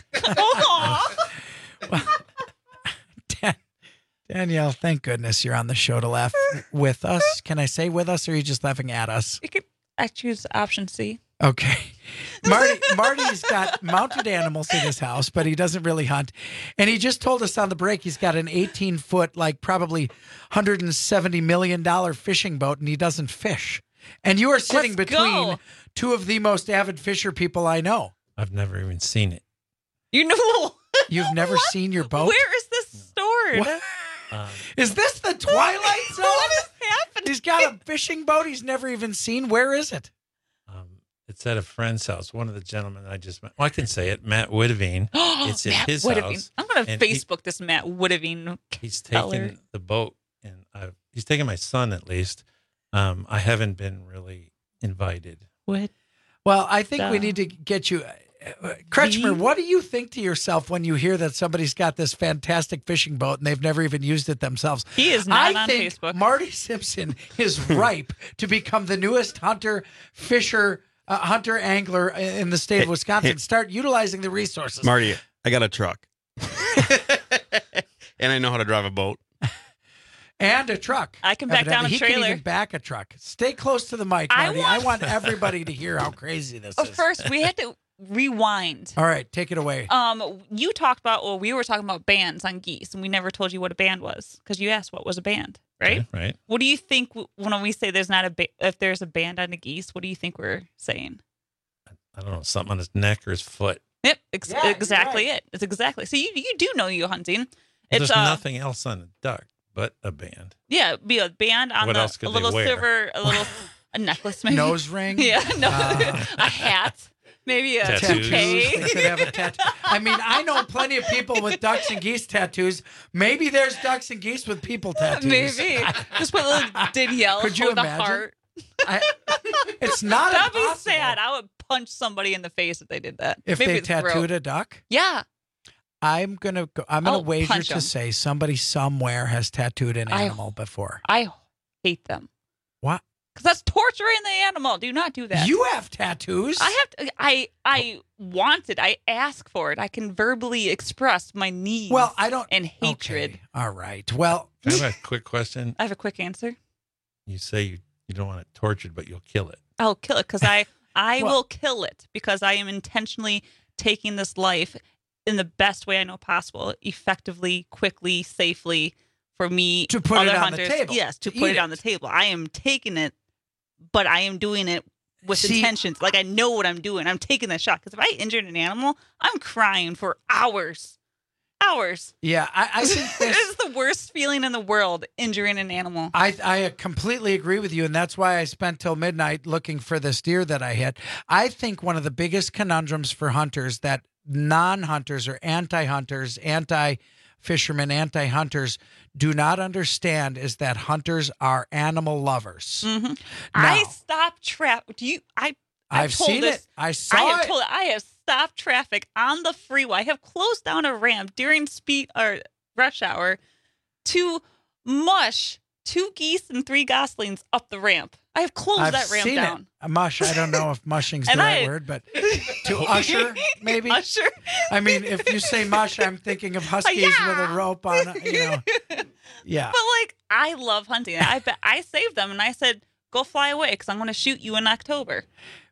Dan- Danielle, thank goodness you're on the show to laugh with us. Can I say with us, or are you just laughing at us? You could, I choose option C. Okay. Marty Marty's got mounted animals in his house, but he doesn't really hunt. And he just told us on the break he's got an eighteen foot, like probably one hundred seventy million dollars fishing boat, and he doesn't fish. And you are sitting Let's between go. two of the most avid fisher people I know. I've never even seen it. You know, You've never seen your boat? where is this stored? What? Um, Is this the Twilight Zone? What is happening? He's got a fishing boat he's never even seen. Where is it? um, it's at a friend's house. One of the gentlemen I just met. Well, I can say it. Matt Witteveen. It's at Matt his Witteveen. house. I'm going to and he- Facebook this Matt Witteveen. He's feller. taken the boat, and I've, he's taken my son at least. Um, I haven't been really invited. What? Well, I think we Duh. need to get you. Uh, Kretschmer, what do you think to yourself when you hear that somebody's got this fantastic fishing boat and they've never even used it themselves? He is not I on think Facebook. Marty Simpson is ripe to become the newest hunter, fisher, uh, hunter, angler in the state of Wisconsin. hey. Start utilizing the resources. Marty, I got a truck. And I know how to drive a boat. And a truck. I can back down a Evidently. He trailer. can even back a truck. Stay close to the mic, I Marty. I want- want everybody to hear how crazy this Oh, is. first, we had to rewind. All right, take it away. Um, you talked about, well, we were talking about bands on geese, and we never told you what a band was because you asked what was a band, right? Okay, right. What do you think w- when we say there's not a ba- if there's a band on the geese? What do you think we're saying? I don't know, something on his neck or his foot. Yep, ex- Yeah, you're exactly right. it. It's exactly so. You you do know you hunting. There's It's uh, nothing else on a duck but a band. yeah, be a band on What the else could a they little wear? silver, a little a necklace, maybe Nose ring? Yeah, no, Uh, a hat, maybe a Tattoos. toupee. They could have a tattoo. I mean, I know plenty of people with ducks and geese tattoos. Maybe there's ducks and geese with people tattoos. Maybe just put a little Danielle Could you with a imagine? heart. I, it's not That'd be impossible. sad. I would punch somebody in the face if they did that. If Maybe they the throat. tattooed a duck, Yeah. I'm gonna go, I'm gonna I'll wager punch to 'em. say somebody somewhere has tattooed an I- animal before. I hate them. What? Because that's torturing the animal. Do not do that. You have tattoos. I have to. I I want it. I ask for it. I can verbally express my needs. Well, I don't. And hatred. Okay. All right. Well, I have a quick question. I have a quick answer. You say you, you don't want it tortured, but you'll kill it. I'll kill it because I I Well- will kill it because I am intentionally taking this life in the best way I know possible, effectively, quickly, safely for me To put other it on the hunters. table, Yes, to to put eat it on the it. table. I am taking it, but I am doing it with See- intentions. Like I know what I'm doing. I'm taking that shot because if I injured an animal, I'm crying for hours. Hours. yeah, I, I think It this. is the worst feeling in the world, injuring an animal. I I completely agree with you, and that's why I spent till midnight looking for this deer that I hit. I think one of the biggest conundrums for hunters that non-hunters or anti-hunters, anti-fishermen, anti-hunters do not understand is that hunters are animal lovers. Mhm. Now- I stopped trap. Do you? I. I've, I've told seen this, it. I saw I have it. told. I have stopped traffic on the freeway. I have closed down a ramp during speed or rush hour to mush two geese and three goslings up the ramp. I have closed I've that ramp seen down. it. Mush. I don't know if mushing's the And right I- word, but to usher, maybe. Usher. I mean, if you say mush, I'm thinking of huskies Yeah. with a rope on. You know, yeah. But like, I love hunting. I bet I saved them, and I said, "Go fly away, because I'm going to shoot you in October."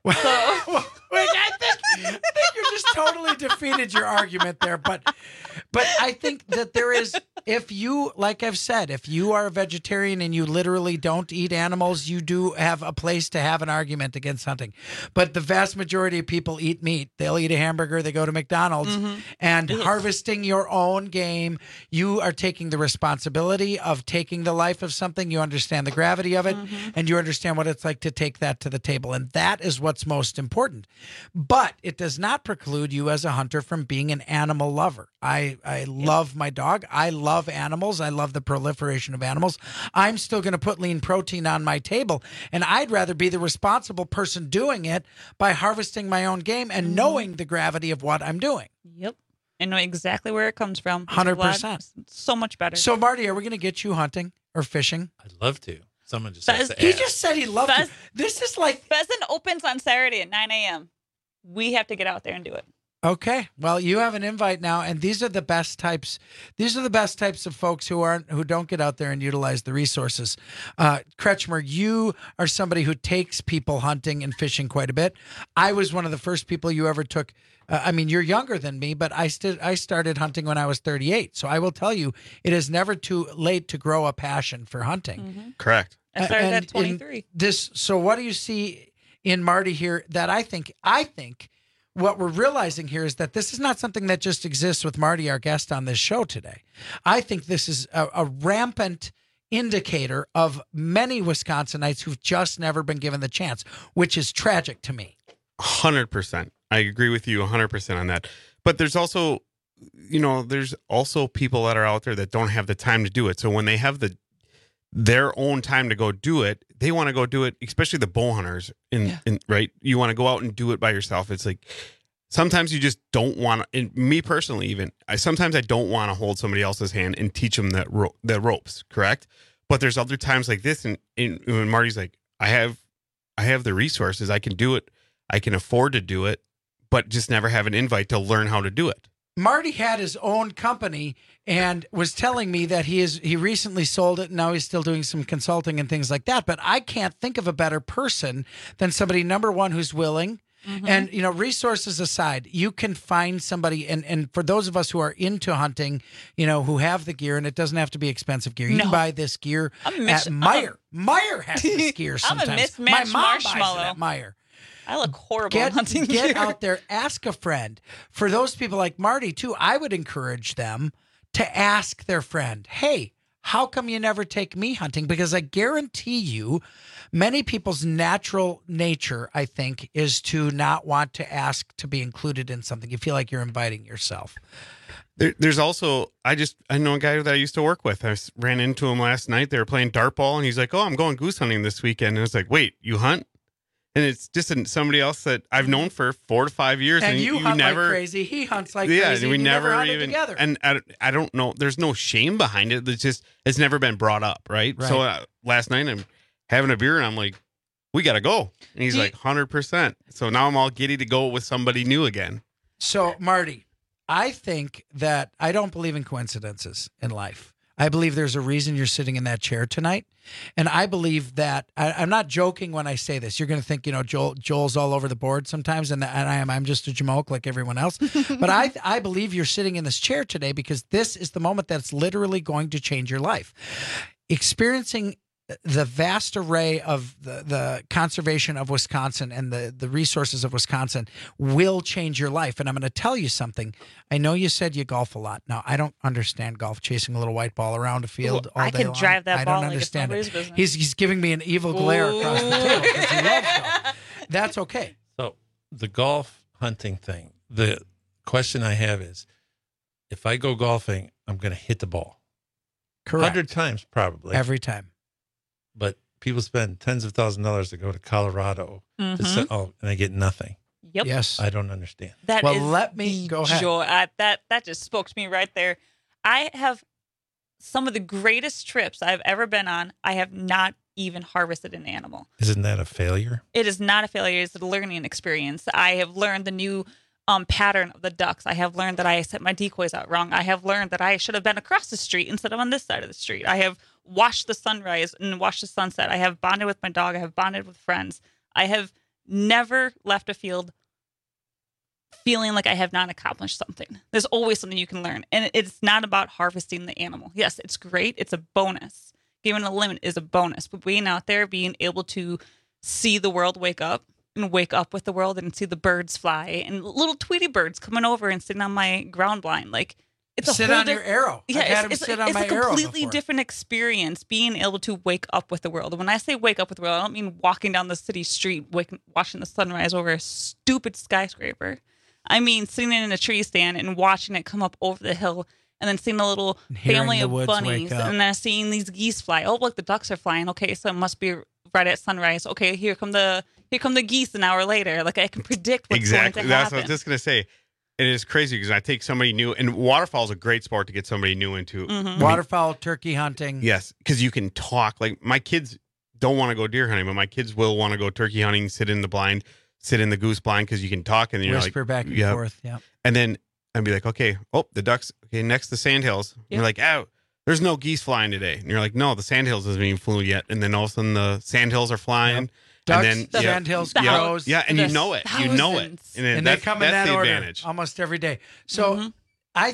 So Wait, I think, I think you just totally defeated your argument there. But but I think that there is, if you, like I've said, if you are a vegetarian and you literally don't eat animals, you do have a place to have an argument against hunting. But the vast majority of people eat meat. They'll eat a hamburger, they go to McDonald's. Mhm. And Yes. harvesting your own game, you are taking the responsibility of taking the life of something. You understand the gravity of it, and you understand what it's like to take that to the table. And that is what's most important. But it does not preclude you as a hunter from being an animal lover. I, I love my dog. I love animals. I love the proliferation of animals. I'm still going to put lean protein on my table, and I'd rather be the responsible person doing it by harvesting my own game and knowing the gravity of what I'm doing. Yep. And know exactly where it comes from. It's one hundred a lot- percent. So much better. So, Marty, are we going to get you hunting or fishing? I'd love to. Someone just Fez- has to He ask. just said he loved Fez- it. This is like, Pheasant opens on Saturday at nine a.m. We have to get out there and do it. okay, well, you have an invite now, and these are the best types. These are the best types of folks who aren't who don't get out there and utilize the resources. Uh, Kretschmer, you are somebody who takes people hunting and fishing quite a bit. I was one of the first people you ever took. Uh, I mean, you're younger than me, but I st- I started hunting when I was thirty-eight. So I will tell you, it is never too late to grow a passion for hunting. Correct. I started And at in twenty-three. This. So what do you see in Marty here that I think I think what we're realizing here is that this is not something that just exists with Marty, our guest on this show today. I think this is a, a rampant indicator of many Wisconsinites who've just never been given the chance, which is tragic to me. one hundred percent. I agree with you one hundred percent on that. But there's also, you know, there's also people that are out there that don't have the time to do it. So when they have the their own time to go do it, they want to go do it, especially the bow hunters. In, Yeah. in right, you want to go out and do it by yourself. It's like sometimes you just don't want to. And me personally, even I sometimes I don't want to hold somebody else's hand and teach them that ro- the ropes. Correct. But there's other times like this, and, and when Marty's like, I have, I have the resources, I can do it, I can afford to do it, but just never have an invite to learn how to do it. Marty had his own company and was telling me that he is he recently sold it and now he's still doing some consulting and things like that. But I can't think of a better person than somebody, number one, who's willing. And, you know, resources aside, you can find somebody. And, and for those of us who are into hunting, you know, who have the gear, and it doesn't have to be expensive gear. You No. can buy this gear I'm a mis- at Meyer. Meyer has this gear I'm a sometimes. mismatched My mom buys marshmallow. it at Meyer. I look horrible Get, in hunting get gear. out there, ask a friend. For those people like Marty, too, I would encourage them to ask their friend, hey, how come you never take me hunting? Because I guarantee you, many people's natural nature, I think, is to not want to ask to be included in something. You feel like you're inviting yourself. There, there's also, I just, I know a guy that I used to work with. I s- ran into him last night. They were playing dart ball, and he's like, oh, I'm going goose hunting this weekend. And it's like, wait, you hunt? And it's just an, somebody else that I've known for four to five years. And you, hunt never, like crazy. He hunts like yeah, crazy. we and you never, never hunted even, together. and I, I don't know, there's no shame behind it. It's just, it's never been brought up, right? Right. So uh, last night I'm having a beer, and I'm like, we got to go. And he's Do you- like, one hundred percent. So now I'm all giddy to go with somebody new again. So, Marty, I think that I don't believe in coincidences in life. I believe there's a reason you're sitting in that chair tonight. And I believe that I, I'm not joking when I say this. You're going to think, you know, Joel, Joel's all over the board sometimes. And, and I am, I'm just a jamoke like everyone else. But I, I believe you're sitting in this chair today because this is the moment that's literally going to change your life. Experiencing the vast array of the, the conservation of Wisconsin and the, the resources of Wisconsin will change your life. And I'm going to tell you something. I know you said you golf a lot. Now, I don't understand golf, chasing a little white ball around a field all I day can long. drive that I ball don't like it's understand nobody's it. business. He's, he's giving me an evil glare across the table because he loves golf. That's okay. So the golf hunting thing, the question I have is, if I go golfing, I'm going to hit the ball. Correct. one hundred times probably. Every time. But people spend tens of thousands of dollars to go to Colorado to Mhm. sit, oh, and they get nothing. Yep. Yes. I don't understand. That Well, is let me- the go ahead. Joy. I, that that just spoke to me right there. I have some of the greatest trips I've ever been on. I have not even harvested an animal. Isn't that a failure? It is not a failure. It's a learning experience. I have learned the new um, pattern of the ducks. I have learned that I set my decoys out wrong. I have learned that I should have been across the street instead of on this side of the street. I have watched the sunrise and watched the sunset. I have bonded with my dog. I have bonded with friends. I have never left a field feeling like I have not accomplished something. There's always something you can learn. And it's not about harvesting the animal. Yes, it's great. It's a bonus. Giving a limit is a bonus. But being out there, being able to see the world wake up and wake up with the world and see the birds fly and little Tweety birds coming over and sitting on my ground blind. Like, it's a sit whole on diff- your arrow. Yeah, I've had him it's, sit it's, on it's my a arrow completely before. different experience being able to wake up with the world. And when I say wake up with the world, I don't mean walking down the city street, waking, watching the sunrise over a stupid skyscraper. I mean sitting in a tree stand and watching it come up over the hill, and then seeing a little Hearing family the of woods bunnies, wake up. and then seeing these geese fly. Oh, look, the ducks are flying. Okay, so it must be right at sunrise. Okay, here come the here come the geese an hour later. Like, I can predict what's exactly. going to That's happen. what I was just gonna say. It is crazy because I take somebody new, and waterfowl is a great sport to get somebody new into. Mm-hmm. I mean, Waterfowl, turkey hunting. yes, because you can talk. Like, my kids don't want to go deer hunting, but my kids will want to go turkey hunting, sit in the blind, sit in the goose blind, because you can talk and you're Whisper like, back and yeah. forth. Yeah. And then I'd be like, okay, oh, the ducks. Okay, next the sandhills. And Yeah. You're like, oh, there's no geese flying today. And you're like, no, the sandhills hasn't even flew yet. And then all of a sudden the sandhills are flying. Ducks, and then sandhills, yeah, crows. Yeah, and you There's know it. You know it. thousands. And, then And that's, they come in that's that the order advantage. almost every day. So Mhm. I,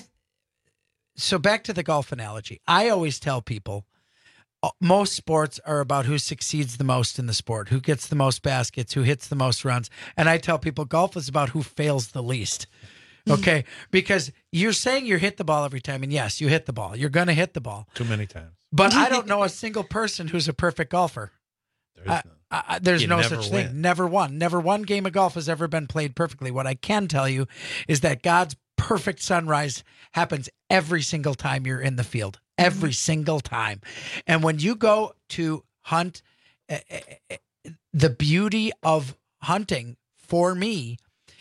so back to the golf analogy. I always tell people, uh, most sports are about who succeeds the most in the sport, who gets the most baskets, who hits the most runs. And I tell people golf is about who fails the least. Okay. Because you're saying you hit the ball every time. And yes, you hit the ball. You're going to hit the ball. Too many times. But I don't know a single person who's a perfect golfer. There is I- none. I, there's You no never such win. thing. Never one. Never one game of golf has ever been played perfectly. What I can tell you is that God's perfect sunrise happens every single time you're in the field. Every single time. And when you go to hunt, eh, eh, eh, the beauty of hunting for me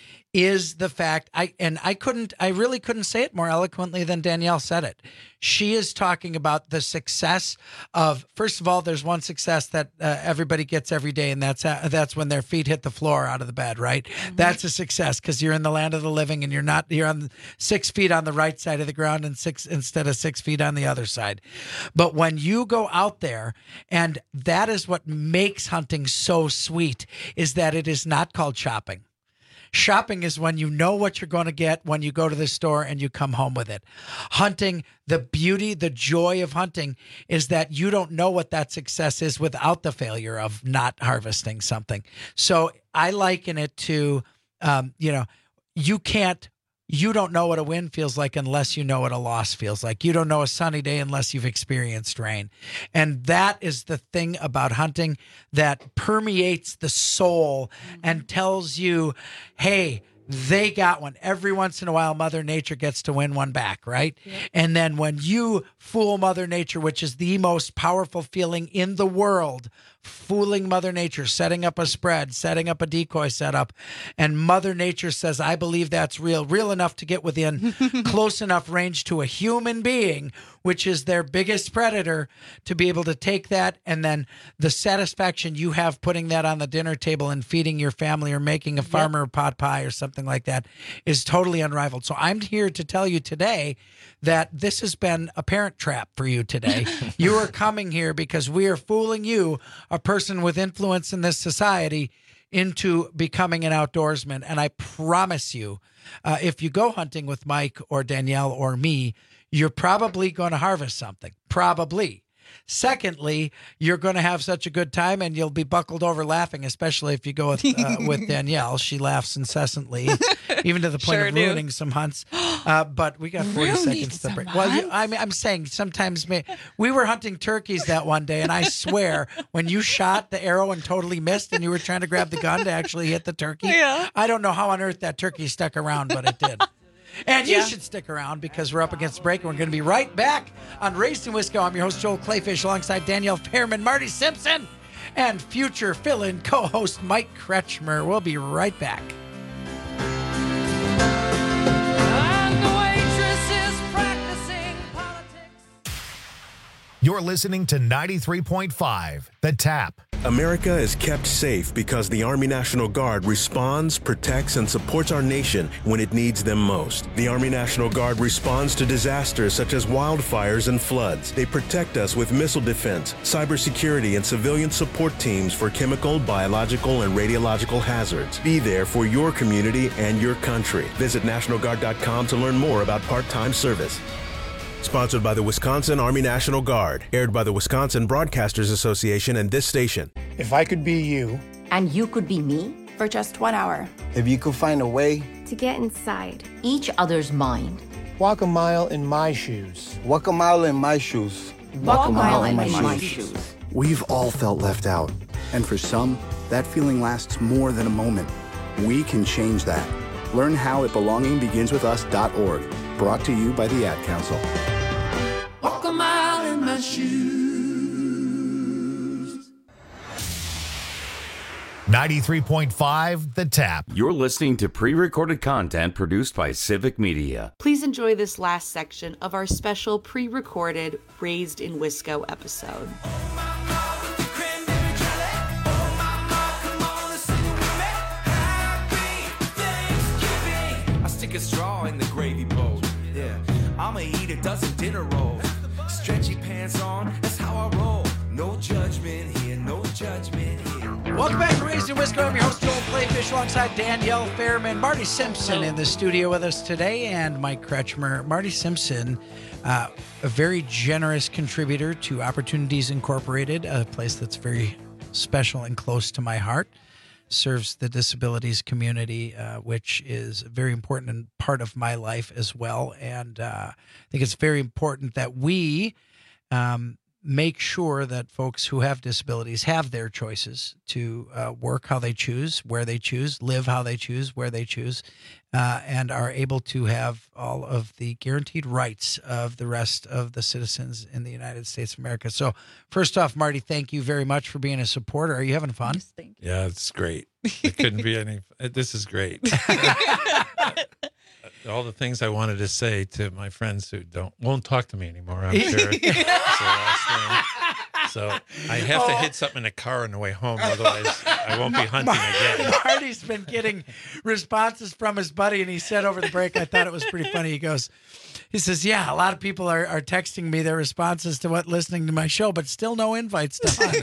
is the fact I and I couldn't I really couldn't say it more eloquently than Danielle said it. She is talking about the success of, first of all, there's one success that uh, everybody gets every day, and that's uh, that's when their feet hit the floor out of the bed, right? Mm-hmm. That's a success because you're in the land of the living and you're not you're on six feet on the right side of the ground and six instead of six feet on the other side. But when you go out there, and that is what makes hunting so sweet, is that it is not called shopping. Shopping is when you know what you're going to get when you go to the store and you come home with it. Hunting, the beauty, the joy of hunting is that you don't know what that success is without the failure of not harvesting something. So I liken it to, um, you know, you can't, you don't know what a win feels like unless you know what a loss feels like. You don't know a sunny day unless you've experienced rain. And that is the thing about hunting that permeates the soul and tells you, hey, they got one. Every once in a while, Mother Nature gets to win one back, right? Yep. And then when you fool Mother Nature, which is the most powerful feeling in the world, fooling Mother Nature, setting up a spread, setting up a decoy setup, and Mother Nature says, I believe that's real, real enough to get within close enough range to a human being, which is their biggest predator, to be able to take that, and then the satisfaction you have putting that on the dinner table and feeding your family or making a farmer yep. pot pie or something like that is totally unrivaled. So I'm here to tell you today that this has been a parent trap for you today. You are coming here because we are fooling you, a person with influence in this society, into becoming an outdoorsman. And I promise you, uh, if you go hunting with Mike or Danielle or me, you're probably going to harvest something. Probably. Secondly, you're going to have such a good time and you'll be buckled over laughing, especially if you go with, uh, with Danielle. She laughs incessantly, even to the point Sure of do. ruining some hunts. Uh, but we got forty Ruining seconds to break. some Well, you, hunts? I mean, I'm saying sometimes may, we were hunting turkeys that one day, and I swear when you shot the arrow and totally missed and you were trying to grab the gun to actually hit the turkey, Yeah. I don't know how on earth that turkey stuck around, but it did. And you Yeah. should stick around because we're up against the break, and we're going to be right back on Raised in Wisco. I'm your host, Joel Clayfish, alongside Danielle Fairman, Marty Simpson, and future fill-in co-host Mike Kretschmer. We'll be right back. You're listening to ninety-three point five The Tap. America is kept safe because the Army National Guard responds, protects, and supports our nation when it needs them most. The Army National Guard responds to disasters such as wildfires and floods. They protect us with missile defense, cybersecurity, and civilian support teams for chemical, biological, and radiological hazards. Be there for your community and your country. Visit National Guard dot com to learn more about part-time service. Sponsored by the Wisconsin Army National Guard. Aired by the Wisconsin Broadcasters Association and this station. If I could be you. And you could be me? For just one hour. If you could find a way. To get inside each other's mind. Walk a mile in my shoes. Walk a mile in my shoes. Walk, Walk a mile, mile in, in my, my shoes. shoes. We've all felt left out. And for some, that feeling lasts more than a moment. We can change that. Learn how at belonging begins with us dot org. Brought to you by the Ad Council. Walk a mile in my shoes. ninety-three point five The Tap. You're listening to pre-recorded content produced by Civic Media. Please enjoy this last section of our special pre-recorded Raised in Wisco episode. I stick a straw in the gravy bowl. Yeah, I'ma eat a dozen dinner rolls. Stretchy pants on, that's how I roll. No judgment here, no judgment here. Welcome back to Raised in Wisco. I'm your host, Joel Clayfish, alongside Danielle Fairman, Marty Simpson in the studio with us today, and Mike Kretschmer. Marty Simpson, uh, a very generous contributor to Opportunities Incorporated, a place that's very special and close to my heart. Serves the disabilities community, uh, which is a very important and part of my life as well. And uh, I think it's very important that we um, make sure that folks who have disabilities have their choices to uh, work how they choose, where they choose, live how they choose, where they choose, uh, and are able to have all of the guaranteed rights of the rest of the citizens in the United States of America. So first off, Marty, thank you very much for being a supporter. Are you having fun? Yes, thank you. Yeah, it's great. It couldn't be any. This is great. All the things I wanted to say to my friends who don't won't talk to me anymore, I'm sure. So I have to hit something in the car on the way home, otherwise I won't be hunting again. Marty's been getting responses from his buddy, and he said over the break, I thought it was pretty funny. He goes, he says, yeah, a lot of people are, are texting me their responses to what listening to my show, but still no invites to hunt.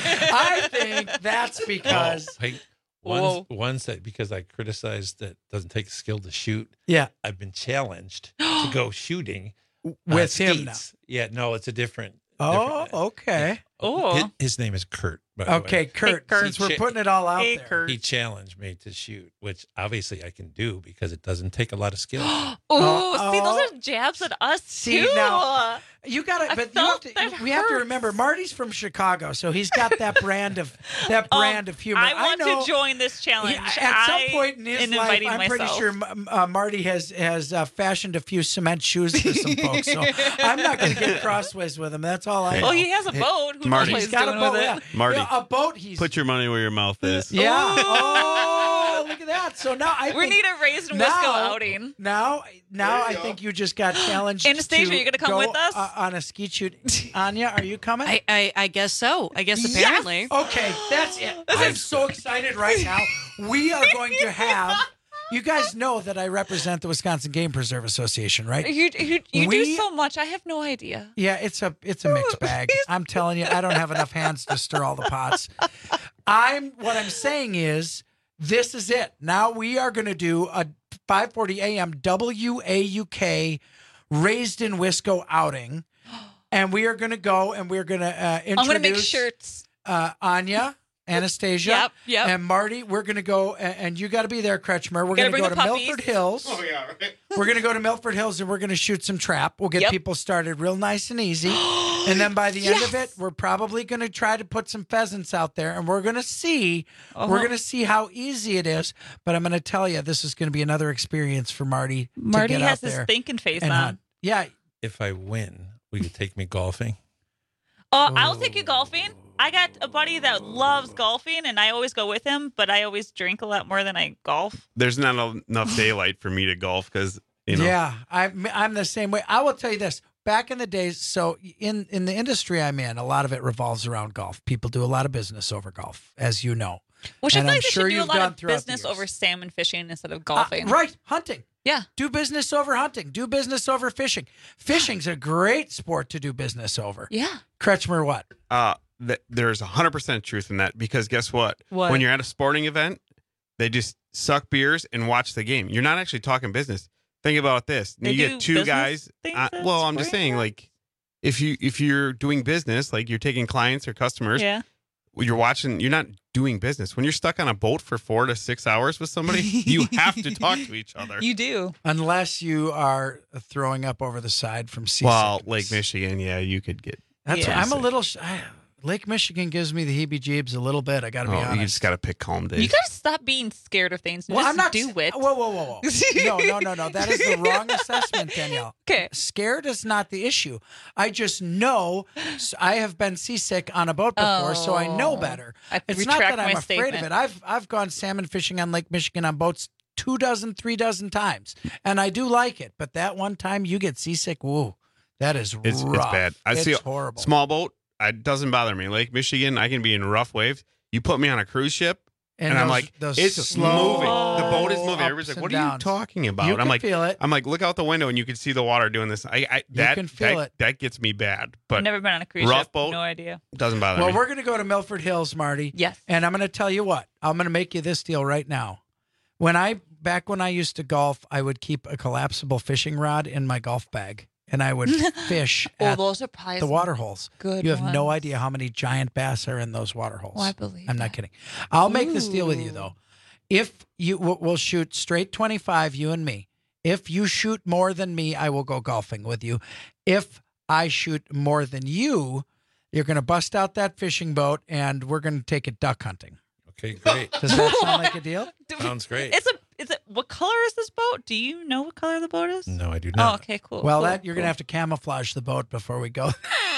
I think that's because... Oh, hey, one's, one's that because I criticized that it doesn't take skill to shoot. Yeah. I've been challenged to go shooting. With uh, him now. Yeah, no, it's a different... Oh, different, okay. Oh, his, his name is Kurt. By the okay, way. Kurt. Hey, Since we're putting it all out hey, there. Kurt. He challenged me to shoot, which obviously I can do because it doesn't take a lot of skill. oh, Oh, see, oh. those are jabs at us See, too. now- You got I to, but you have felt to, that we have to hurts. remember Marty's from Chicago, so he's got that brand of that brand Um, of humor. I want know, to join this challenge. He- at some I point in his am life, inviting I'm myself. pretty sure M- uh, Marty has has uh, fashioned a few cement shoes for some folks. So I'm not going to get crossways with him. That's all I know. Well, he has a boat. Who Marty. knows He's what got he's a doing boat. with Yeah. it? Marty, Yeah, a boat. He's Put your money where your mouth is. yeah. Oh, look at that. So now I We think need a Raised in now- Wisco outing. Now, now I think you just got challenged. Anastasia, to you gonna come go, with us? uh, on a ski shoot? Anya, are you coming? I, I, I guess so. I guess apparently. Okay, that's it. I'm so excited right now. We are going to have. You guys know that I represent the Wisconsin Game Preserve Association, right? You, you, you do We- so much. I have no idea. Yeah, it's a it's a mixed bag. I'm telling you, I don't have enough hands to stir all the pots. I'm what I'm saying is this is it. Now we are going to do a five forty a.m. W A U K Raised in Wisco outing, and we are going to go and we're going to uh, introduce. I'm going to make shirts. Uh, Anya, Anastasia, Yep, yep. and Marty. We're going to go, and, and you got to be there, Kretschmer. We're Gotta going to go bring to the Milford puppies. Hills. Oh, yeah, right. We're going to go to Milford Hills, and we're going to shoot some trap. We'll get Yep. people started real nice and easy. And then by the end of Yes. it, we're probably going to try to put some pheasants out there, and we're going to see, Uh-huh. we're going to see how easy it is. But I'm going to tell you, this is going to be another experience for Marty. Marty to get has out his there thinking face and on. hunt. Yeah. If I win, will you take me golfing? Uh, I'll take you golfing. I got a buddy that loves golfing, and I always go with him, but I always drink a lot more than I golf. There's not enough daylight for me to golf because, you know. Yeah, I'm, I'm the same way. I will tell you this. back in the days, so in, in the industry I'm in, a lot of it revolves around golf. People do a lot of business over golf, as you know. Which I And feel I'm like they sure should do a you've lot gone of throughout the business years. over salmon fishing instead of Uh, golfing. right, hunting. Yeah. Do business over hunting. Do business over fishing. Fishing's a great sport to do business over. Yeah. Kretschmer, what? Uh, th- there's one hundred percent truth in that because guess what? What? When you're at a sporting event, they just suck beers and watch the game. You're not actually talking business. Think about this. They you do get two business guys. things Uh, at well, I'm just sporting saying, like, if you if you're doing business, like you're taking clients or customers, Yeah. you're watching. You're not doing business. When you're stuck on a boat for four to six hours with somebody, you have to talk to each other. You do. Unless you are throwing up over the side from seasickness. Well, Lake Michigan, yeah, you could get. That's Yeah. I'm a little. sh- I, Lake Michigan gives me the heebie-jeebs a little bit. I got to be Oh, honest. you just got to pick calm days. You gotta stop being scared of things. And Well, just I'm not do it. Whoa, whoa, whoa, whoa! No, no, no, no. That is the wrong assessment, Danielle. Okay. Scared is not the issue. I just know s- I have been seasick on a boat before, so I know Oh. better. I It's not retract that I'm my afraid statement. of it. I've I've gone salmon fishing on Lake Michigan on boats two dozen, three dozen times, and I do like it. But that one time you get seasick, whoa, that is It's rough. it's bad. I it's see a horrible. small boat. It doesn't bother me. Lake Michigan, I can be in rough waves. You put me on a cruise ship, and, I'm those- like, those it's slow moving. The boat is moving. ups Everybody's like, and what are you downs. talking about? You I'm can like, feel it. I'm like, look out the window, and you can see the water doing this. I, I that can feel that, it. that gets me bad. But I've never been on a cruise rough ship. boat, No idea. doesn't bother Well, me. we're going to go to Milford Hills, Marty. Yes. And I'm going to tell you what. I'm going to make you this deal right now. When I back when I used to golf, I would keep a collapsible fishing rod in my golf bag, and I would fish Oh, at those are probably the some water holes. good You have no ones. idea how many giant bass are in those water holes. Oh, I believe I'm not that. kidding. I'll make this deal with you Ooh. though. If you we'll we'll shoot straight twenty-five, you and me. If you shoot more than me, I will go golfing with you. If I shoot more than you, you're going to bust out that fishing boat and we're going to take it duck hunting. Okay, great. Does that sound like a deal? Sounds great. It's a. Is it? What color is this boat? Do you know what color the boat is? No, I do Oh, not. okay, cool. Well, cool, that you're going cool. to have to camouflage the boat before we go.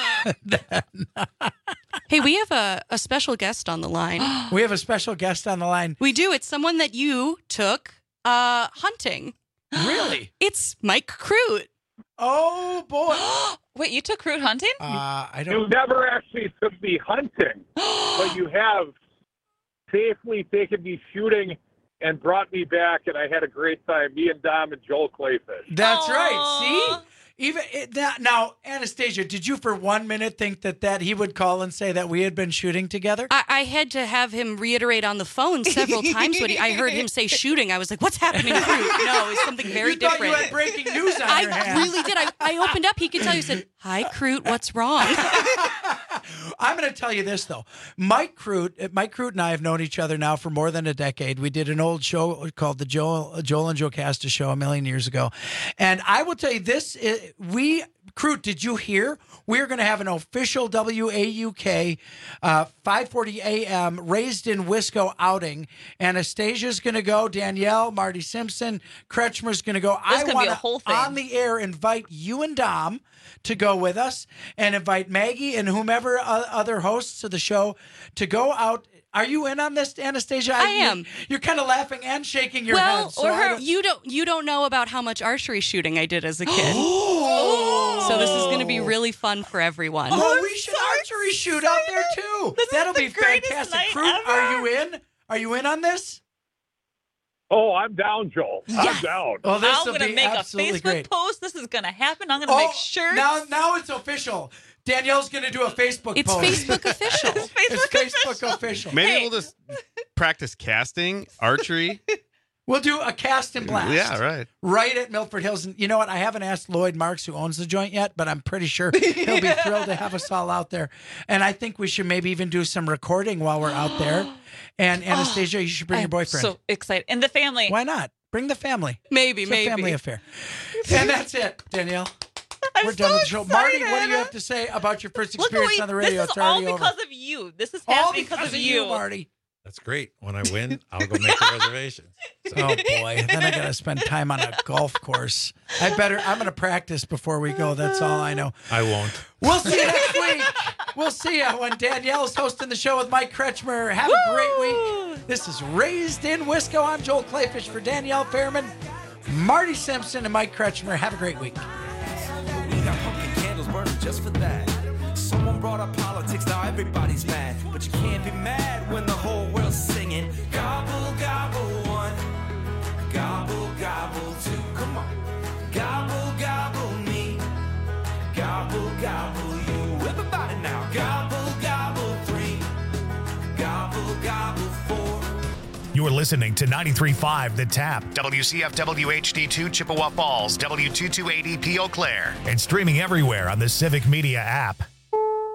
Hey, we have a, a special guest on the line. We have a special guest on the line. We do. It's someone that you took uh, hunting. Really? It's Mike Crute. Oh boy! Wait, you took crude hunting? Uh, I You don't. never actually took me hunting, but you have safely taken me shooting and brought me back, and I had a great time. Me and Dom and Joel Clayfish. That's Aw. right. See, even it, that, now, Anastasia, did you for one minute think that that he would call and say that we had been shooting together? I, I had to have him reiterate on the phone several times when he, I heard him say shooting. I was like, what's happening, Crute? No, it's something very you thought different. you had breaking news on your I hands. really did. I, I opened up. He could tell you, said, hi, Crute, what's wrong? I'm going to tell you this though, Mike Crute, Mike Crute and I have known each other now for more than a decade. We did an old show called the Joel Joel and Joe Casta Show a million years ago, and I will tell you this: is, we Crute, did you hear? We're going to have an official W A U K uh, five forty A M Raised in Wisco outing. Anastasia's going to go. Danielle, Marty Simpson, Kretschmer's going to go. This is I gonna be want a whole thing. on the air invite you and Dom to go with us, and invite Maggie and whomever uh, other hosts of the show to go out. Are you in on this, Anastasia? I you- am. You're kind of laughing and shaking your well, head. so or I her, don't- you don't you don't know about how much archery shooting I did as a kid. So this is going to be really fun for everyone. Oh, we should archery shoot out there too. This is That'll the be greatest fantastic. night Crute, ever. are you in? Are you in on this? Oh, I'm down, Joel. Yes. I'm down. Oh, this I'm will gonna be make a absolutely Facebook great. post. This is gonna happen. I'm gonna Oh, make sure. now, now it's official. Danielle's going to do a Facebook It's post. Facebook official. It's Facebook official. Maybe Hey. we'll just practice casting, archery. We'll do a cast and blast. Yeah, right. Right at Milford Hills. And you know what? I haven't asked Lloyd Marks, who owns the joint yet, but I'm pretty sure he'll be thrilled to have us all out there. And I think we should maybe even do some recording while we're out there. And Anastasia, you should bring your I'm boyfriend. So excited. And the family. Why not? Bring the family. Maybe, It's maybe. a family affair. And that's it, Danielle. I'm We're so done with the show. Marty, what do excited. you have to say about your first Look, experience wait, on the radio? this is It's all already because over. of you. This is All happening because because of of you, you. Marty. That's great. When I win, I'll go make the reservations. So, Oh boy, then I got to spend time on a golf course. I better. I'm going to practice before we go. That's all I know. I won't. We'll see you next week. We'll see you when Danielle's hosting the show with Mike Kretschmer. Have a great week. This is Raised in Wisco. I'm Joel Clayfish for Danielle Fairman, Marty Simpson, and Mike Kretschmer. Have a great week. We got pumpkin just for that. Someone brought up politics, now everybody's mad. But you can't be mad when the whole world's singing. Gobble, gobble one, gobble, gobble two. Come on. Gobble, gobble me, gobble, gobble you. Everybody now. Gobble, gobble three, gobble, gobble four. You're listening to ninety-three point five The Tap, W C F W H D two Chippewa Falls, W two two eight E P Eau Claire, and streaming everywhere on the Civic Media app.